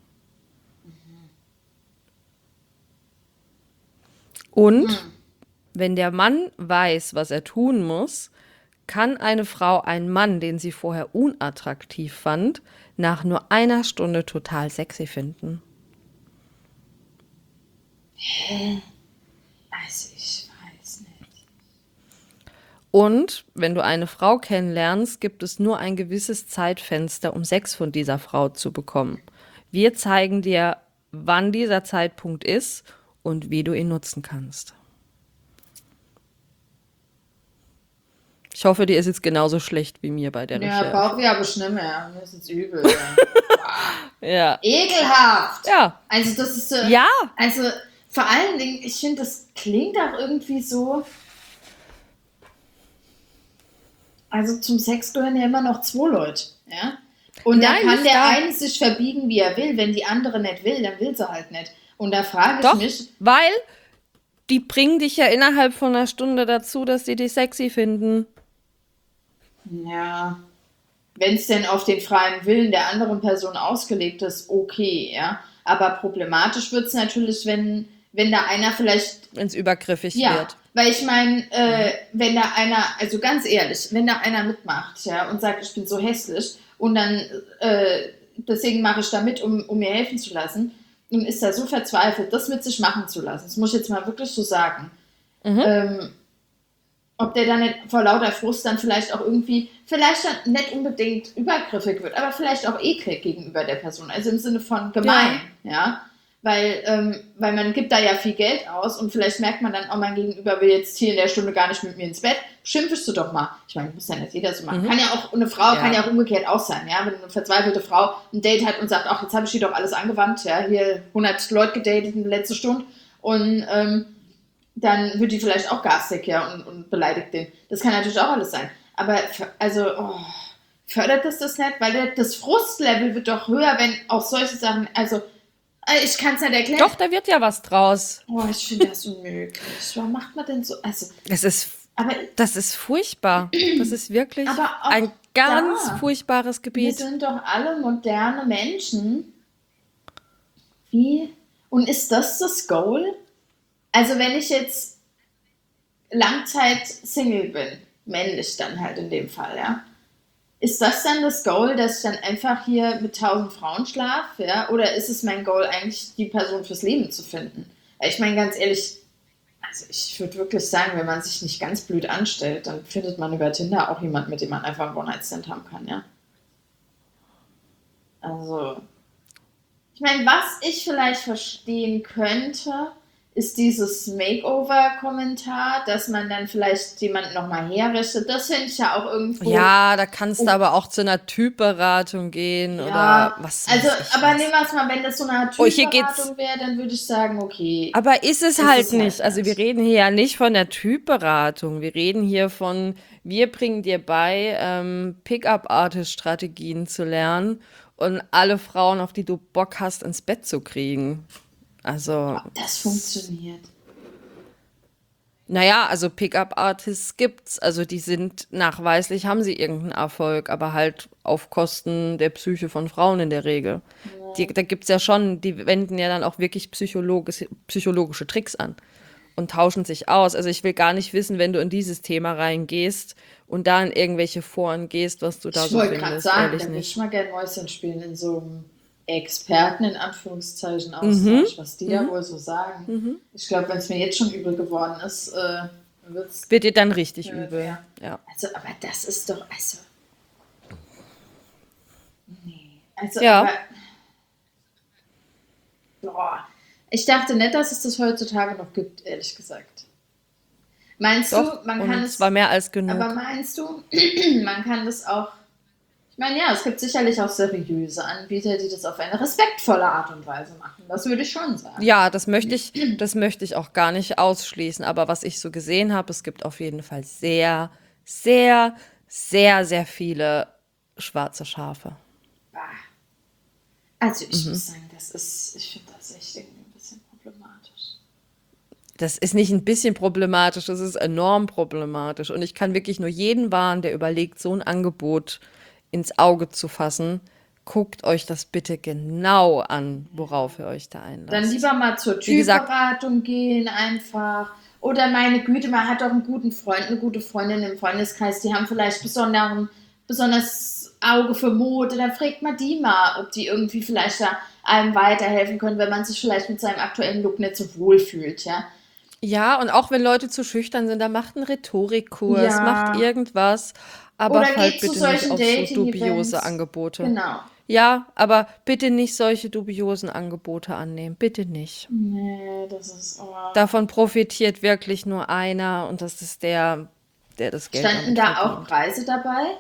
Und wenn der Mann weiß, was er tun muss, kann eine Frau einen Mann, den sie vorher unattraktiv fand, nach nur einer Stunde total sexy finden. also ich weiß nicht. Und wenn du eine Frau kennenlernst, gibt es nur ein gewisses Zeitfenster, um Sex von dieser Frau zu bekommen. Wir zeigen dir, wann dieser Zeitpunkt ist und wie du ihn nutzen kannst. Ich hoffe, dir ist jetzt genauso schlecht wie mir bei der Ja, Recherche. Bauchweh habe ich nicht mehr. Mir ist jetzt übel. Ja. Ja. Ekelhaft! Ja. Also, das ist so. Ja. Also, vor allen Dingen, ich finde, das klingt auch irgendwie so. Also, zum Sex gehören ja immer noch zwei Leute. Ja? Und da Nein, kann nicht der da. eine sich verbiegen, wie er will. Wenn die andere nicht will, dann will sie halt nicht. Und da frage ich Doch, mich, weil die bringen dich ja innerhalb von einer Stunde dazu, dass sie dich sexy finden. ja, wenn es denn auf den freien Willen der anderen Person ausgelegt ist, okay, ja. Aber problematisch wird es natürlich, wenn wenn da einer vielleicht, wenn es übergriffig ja, wird. weil ich meine, wenn da einer, also ganz ehrlich, wenn da einer mitmacht, ja, und sagt, ich bin so hässlich und dann deswegen mache ich da mit, um mir helfen zu lassen, und ist da so verzweifelt, das mit sich machen zu lassen, das muss ich jetzt mal wirklich so sagen, Mhm. ähm, ob der dann nicht vor lauter Frust dann vielleicht auch irgendwie, vielleicht dann nicht unbedingt übergriffig wird, aber vielleicht auch eklig gegenüber der Person, also im Sinne von Ja. gemein, ja, weil man gibt da ja viel Geld aus und vielleicht merkt man dann, oh, mein Gegenüber will jetzt hier in der Stunde gar nicht mit mir ins Bett, schimpfst du doch mal. Ich meine, muss ja nicht jeder so machen. Mhm. Kann ja auch, eine Frau kann ja Ja. auch umgekehrt auch sein, ja, wenn eine verzweifelte Frau ein Date hat und sagt, ach, jetzt habe ich hier doch alles angewandt, ja, hier 100 Leute gedatet in der letzten Stunde und dann wird die vielleicht auch garstig, ja, und beleidigt den. Das kann natürlich auch alles sein. Aber also, fördert das nicht? Weil das Frustlevel wird doch höher, wenn auch solche Sachen, also, ich kann es nicht erklären. Doch, da wird ja was draus. Oh, ich finde das unmöglich. Warum macht man denn so? Also, Das ist, aber, das ist furchtbar. Das ist wirklich aber auch ein ganz da, furchtbares wir Gebiet. sind doch alle moderne Menschen. Wie? Und ist das Goal? Also, wenn ich jetzt Langzeit Single bin, männlich dann halt in dem Fall, ja. Ist das dann das Goal, dass ich dann einfach hier mit 1000 Frauen schlafe, ja? Oder ist es mein Goal, eigentlich die Person fürs Leben zu finden? Ich meine, ganz ehrlich, also ich würde wirklich sagen, wenn man sich nicht ganz blöd anstellt, dann findet man über Tinder auch jemanden, mit dem man einfach einen One-Night-Stand haben kann, ja? Also, ich meine, was ich vielleicht verstehen könnte, ist dieses Makeover-Kommentar, dass man dann vielleicht jemanden nochmal herrichtet. Das finde ich ja auch irgendwo. Ja, da kannst du Oh, aber auch zu einer Typberatung gehen oder ja, was also, weiß ich aber was. nehmen wir es mal, wenn das so eine Art Oh, hier geht's. Typberatung wäre, dann würde ich sagen, okay, Aber ist es ist halt es halt nicht. Also wir nicht. reden hier ja nicht von der Typberatung. Wir reden hier von, wir bringen dir bei, Pickup-Artist-Strategien zu lernen und alle Frauen, auf die du Bock hast, ins Bett zu kriegen. Also, Ob das funktioniert. naja, also Pickup-Artists gibt's. Also die sind nachweislich, haben sie irgendeinen Erfolg, aber halt auf Kosten der Psyche von Frauen in der Regel. Da gibt's ja schon, die wenden ja dann auch wirklich psychologische Tricks an und tauschen sich aus. Also ich will gar nicht wissen, wenn du in dieses Thema reingehst und da in irgendwelche Foren gehst, was du da Ich so wollte gerade findest. sagen, da Ehrlich würde ich nicht. mal gerne Mäuschen spielen in so einem Experten in Anführungszeichen Austausch, was die da wohl so sagen. Ich glaube, wenn es mir jetzt schon übel geworden ist, wird es Wird dir dann richtig übel. mehr. Ja. Also, aber das ist doch, also, nee. Also, aber, Ja. boah. Ich dachte nicht, dass es das heutzutage noch gibt, ehrlich gesagt. Meinst du, Doch. man kann Und zwar es, mehr als aber genug. meinst du, man kann das auch, ich meine, ja, es gibt sicherlich auch seriöse Anbieter, die das auf eine respektvolle Art und Weise machen. Das würde ich schon sagen. Ja, das möchte ich auch gar nicht ausschließen. Aber was ich so gesehen habe, es gibt auf jeden Fall sehr, sehr, sehr, sehr viele schwarze Schafe. Bah. Also ich muss sagen, ich finde das echt irgendwie ein bisschen problematisch. Das ist nicht ein bisschen problematisch, das ist enorm problematisch. Und ich kann wirklich nur jeden warnen, der überlegt, so ein Angebot ins Auge zu fassen. Guckt euch das bitte genau an, worauf ihr euch da Dann einlasst. lieber mal zur Wie gesagt, Typberatung gehen einfach. Oder meine Güte, man hat doch einen guten Freund, eine gute Freundin im Freundeskreis, die haben vielleicht besonders Auge für Mode, dann fragt man die mal, ob die irgendwie vielleicht da einem weiterhelfen können, wenn man sich vielleicht mit seinem aktuellen Look nicht so wohl fühlt, ja. ja, und auch wenn Leute zu schüchtern sind, dann macht einen Rhetorikkurs, macht Ja. irgendwas, aber Oder fallt geht zu bitte nicht solchen auf so dubiose Dating-Events. Angebote. Genau. Ja, aber bitte nicht solche dubiosen Angebote annehmen. Bitte nicht. Nee, das ist. Oh. Davon profitiert wirklich nur einer und das ist der das Geld Standen damit da auch verdient. Preise dabei?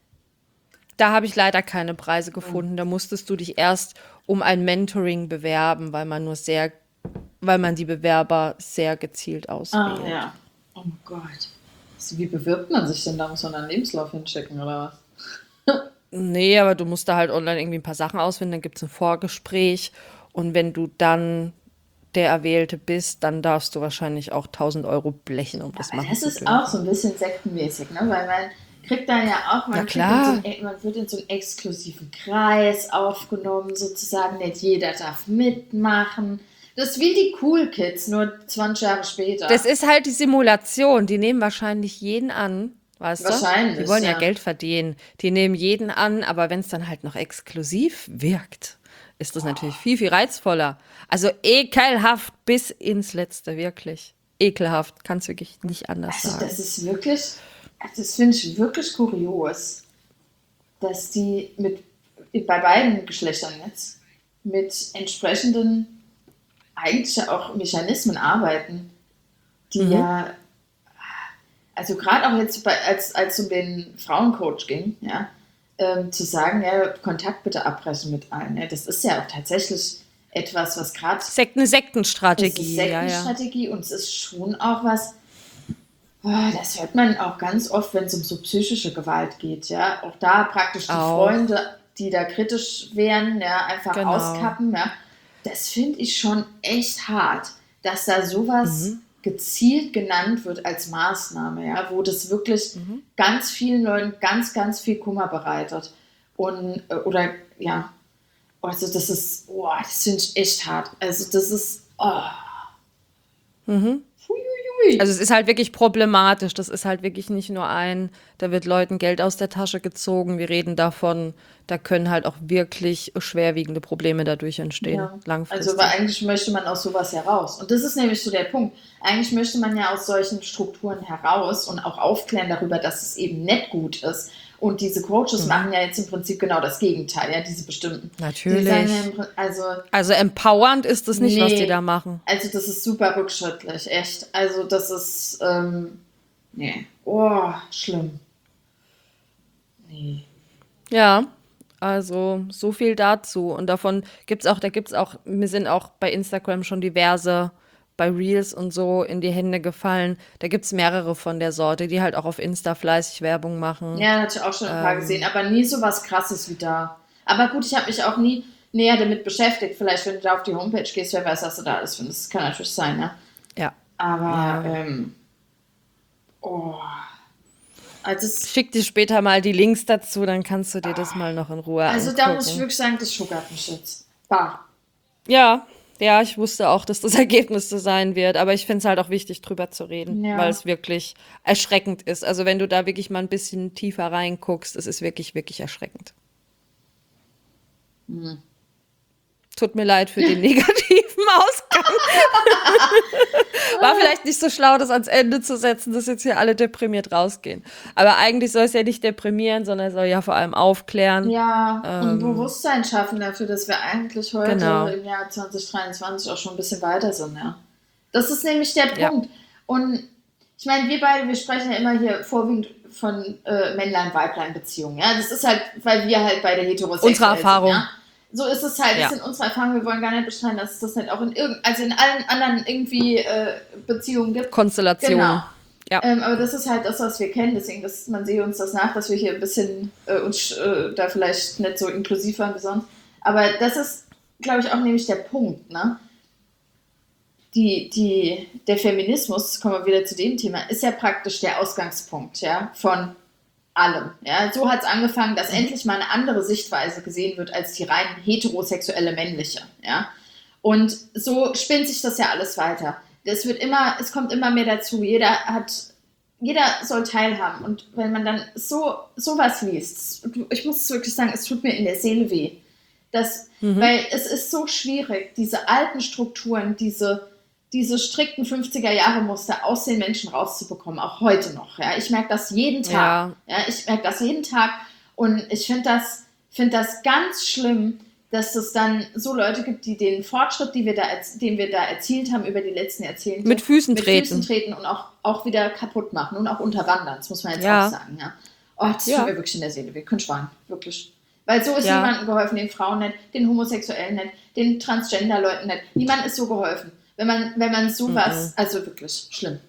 Da habe ich leider keine Preise gefunden. Da musstest du dich erst um ein Mentoring bewerben, weil man die Bewerber sehr gezielt Ah, auswählt. ja. Oh Gott. Also, wie bewirbt man sich denn da? Muss man einen Lebenslauf hinschicken oder was? Nee, aber du musst da halt online irgendwie ein paar Sachen ausfinden, dann gibt es ein Vorgespräch und wenn du dann der Erwählte bist, dann darfst du wahrscheinlich auch 1.000 € blechen, um das Aber machen das zu ist auch dürfen. so ein bisschen sektenmäßig, ne? Weil man kriegt dann ja auch, Ja so klar. man wird in so einen exklusiven Kreis aufgenommen, sozusagen. Nicht jeder darf mitmachen. Das ist wie die Cool Kids, nur 20 Jahre später. Das ist halt die Simulation. Die nehmen wahrscheinlich jeden an, weißt du? Wahrscheinlich, Die wollen ja ja. Geld verdienen. Die nehmen jeden an, aber wenn es dann halt noch exklusiv wirkt, ist das natürlich viel, viel reizvoller. Also ekelhaft bis ins Letzte, wirklich. Ekelhaft, kann es wirklich nicht anders Also sagen. das ist wirklich, das finde ich wirklich kurios, dass die bei beiden Geschlechtern jetzt mit entsprechenden eigentlich ja auch Mechanismen arbeiten, die ja, also gerade auch jetzt als es um den Frauencoach ging, ja, zu sagen, ja, Kontakt bitte abbrechen mit allen. Ja, das ist ja auch tatsächlich etwas, was gerade, Eine es ist Sektenstrategie, ja, ja. Sektenstrategie und es ist schon auch was, das hört man auch ganz oft, wenn es um so psychische Gewalt geht, ja. Auch da praktisch die Auch. Freunde, die da kritisch wären, ja, einfach Genau. auskappen, ja. Das finde ich schon echt hart, dass da sowas gezielt genannt wird als Maßnahme, ja, wo das wirklich ganz vielen Leuten ganz, ganz viel Kummer bereitet. Und, oder, ja, also das ist, das finde ich echt hart. Also das ist, Huiuiui. Also es ist halt wirklich problematisch. Das ist halt wirklich nicht nur da wird Leuten Geld aus der Tasche gezogen. Wir reden davon, da können halt auch wirklich schwerwiegende Probleme dadurch entstehen, Ja. langfristig. Also, weil eigentlich möchte man aus sowas heraus. Und das ist nämlich so der Punkt. Eigentlich möchte man ja aus solchen Strukturen heraus und auch aufklären darüber, dass es eben nicht gut ist. Und diese Coaches machen ja jetzt im Prinzip genau das Gegenteil, ja, diese bestimmten. Natürlich. Die sagen ja, Also empowernd ist es nicht, was Nee. die da machen. also das ist super rückschrittlich, echt. Also das ist, nee. Schlimm. Nee. Ja, also so viel dazu. Und davon da gibt's auch, mir sind auch bei Instagram schon diverse bei Reels und so in die Hände gefallen. Da gibt's mehrere von der Sorte, die halt auch auf Insta fleißig Werbung machen. Ja, hatte ich auch schon ein paar gesehen, aber nie so was Krasses wie da. Aber gut, ich habe mich auch nie näher damit beschäftigt. Vielleicht, wenn du da auf die Homepage gehst, wer weiß, was du da alles findest. Das kann natürlich sein, ne? Ja. Aber, also, Ich schick dir später mal die Links dazu, dann kannst du dir das mal noch in Ruhe also angucken. da muss ich wirklich sagen, das schuckert mich jetzt. Bah. Ja, ich wusste auch, dass das Ergebnis so sein wird, aber ich finde es halt auch wichtig, drüber zu reden, Ja. weil es wirklich erschreckend ist. Also wenn du da wirklich mal ein bisschen tiefer reinguckst, es ist wirklich, wirklich erschreckend. Tut mir leid für den negativen Ausgang. War vielleicht nicht so schlau, das ans Ende zu setzen, dass jetzt hier alle deprimiert rausgehen. Aber eigentlich soll es ja nicht deprimieren, sondern es soll ja vor allem aufklären. Ja, und Bewusstsein schaffen dafür, dass wir eigentlich heute Genau. im Jahr 2023 auch schon ein bisschen weiter sind, ja. Das ist nämlich der Ja. Punkt. Und ich meine, wir sprechen ja immer hier vorwiegend von Männlein-Weiblein-Beziehungen, ja. Das ist halt, weil wir halt bei der Heterosexuellen Unsere Erfahrung. sind, ja. So ist es halt, Ja. das sind unsere Erfahrungen, wir wollen gar nicht bestreiten, dass es das nicht auch in allen anderen irgendwie Beziehungen gibt. Konstellationen. Genau. Ja. Aber das ist halt das, was wir kennen, deswegen, man sehe uns das nach, dass wir hier ein bisschen uns da vielleicht nicht so inklusiv waren wie sonst. Aber das ist, glaube ich, auch nämlich der Punkt, ne? Der Feminismus, kommen wir wieder zu dem Thema, ist ja praktisch der Ausgangspunkt, ja, von allem. Ja? So hat es angefangen, dass endlich mal eine andere Sichtweise gesehen wird als die rein heterosexuelle männliche. Ja? Und so spinnt sich das ja alles weiter. Es kommt immer mehr dazu. Jeder soll teilhaben. Und wenn man dann sowas liest, ich muss wirklich sagen, es tut mir in der Seele weh. Weil es ist so schwierig, diese alten Strukturen, diese strikten 50er-Jahre-Muster aus den Menschen rauszubekommen, auch heute noch. Ja? Ich merke das jeden Tag. Ja. Ich merke das jeden Tag und ich finde das ganz schlimm, dass es dann so Leute gibt, die den Fortschritt, den wir da erzielt haben über die letzten Jahrzehnte, Mit Füßen treten und auch wieder kaputt machen und auch unterwandern. Das muss man jetzt Ja. auch sagen. Ja. Das tut mir wirklich in der Seele. Wir können schwagen, wirklich. Weil so ist Ja. niemandem geholfen, den Frauen nicht, den Homosexuellen nicht, den Transgender-Leuten nicht. Niemand ist so geholfen. Wenn man sowas, also wirklich schlimm.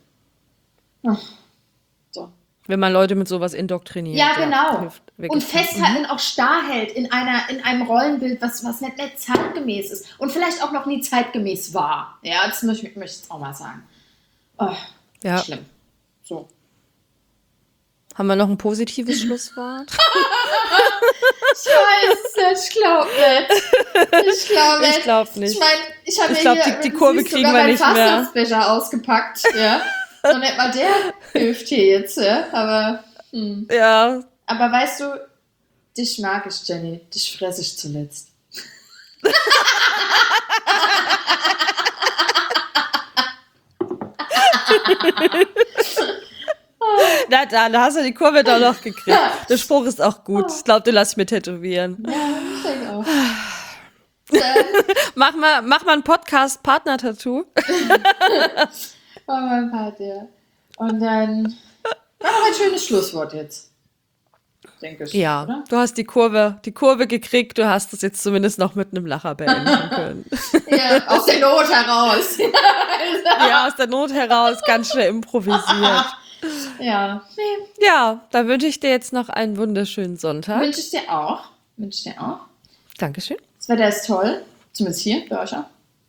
So. Wenn man Leute mit sowas indoktriniert. Ja, genau. Hilft wirklich. Und festhalten und auch starr hält in einem Rollenbild, was nicht zeitgemäß ist und vielleicht auch noch nie zeitgemäß war. Ja, das möchte ich jetzt auch mal sagen. Ja. Schlimm. So. Haben wir noch ein positives Schlusswort? Ich weiß es nicht, ich glaube nicht. Ich glaube nicht. Ich meine, Ich habe Ich ja glaube, hier die Kurve siehst, kriegen sogar wir meinen nicht mehr. Fastnachtsbecher ausgepackt. Ja. Und nicht mal der hilft hier jetzt. Ja. Aber, Ja, aber weißt du, dich mag ich, Jenny. Dich fresse ich zuletzt. na dann hast du die Kurve doch noch gekriegt. Der Spruch ist auch gut. Ich glaube, den lasse ich mir tätowieren. Ja, ich denke auch. Dann Mach mal ein Podcast-Partner-Tattoo. war mein Part, ja. Und dann war noch ein schönes Schlusswort jetzt. Denke ich. Ja, Oder? du hast die Kurve gekriegt. Du hast es jetzt zumindest noch mit einem Lacher beenden können. Ja, aus der Not heraus. Ja, aus der Not heraus, ganz schnell improvisiert. Ja. Nee, Ja, dann wünsche ich dir jetzt noch einen wunderschönen Sonntag. wünsche ich dir auch. Wünsche ich dir auch. Dankeschön. Das Wetter ist toll. Zumindest hier, bei euch auch.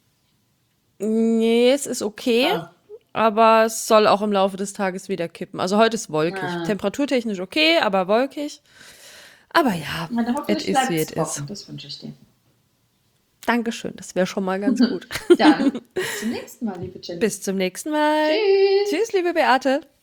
Nee, es ist okay, Ah. aber es soll auch im Laufe des Tages wieder kippen. Also heute ist wolkig. Ah. Temperaturtechnisch okay, aber wolkig. Aber ja, Na, dann es hoffentlich ist, bleibt wie es es ist. trocken. Das wünsche ich dir. Dankeschön, das wäre schon mal ganz gut. Dann bis zum nächsten Mal, liebe Jenny. Bis zum nächsten Mal. Tschüss. Tschüss, liebe Beate.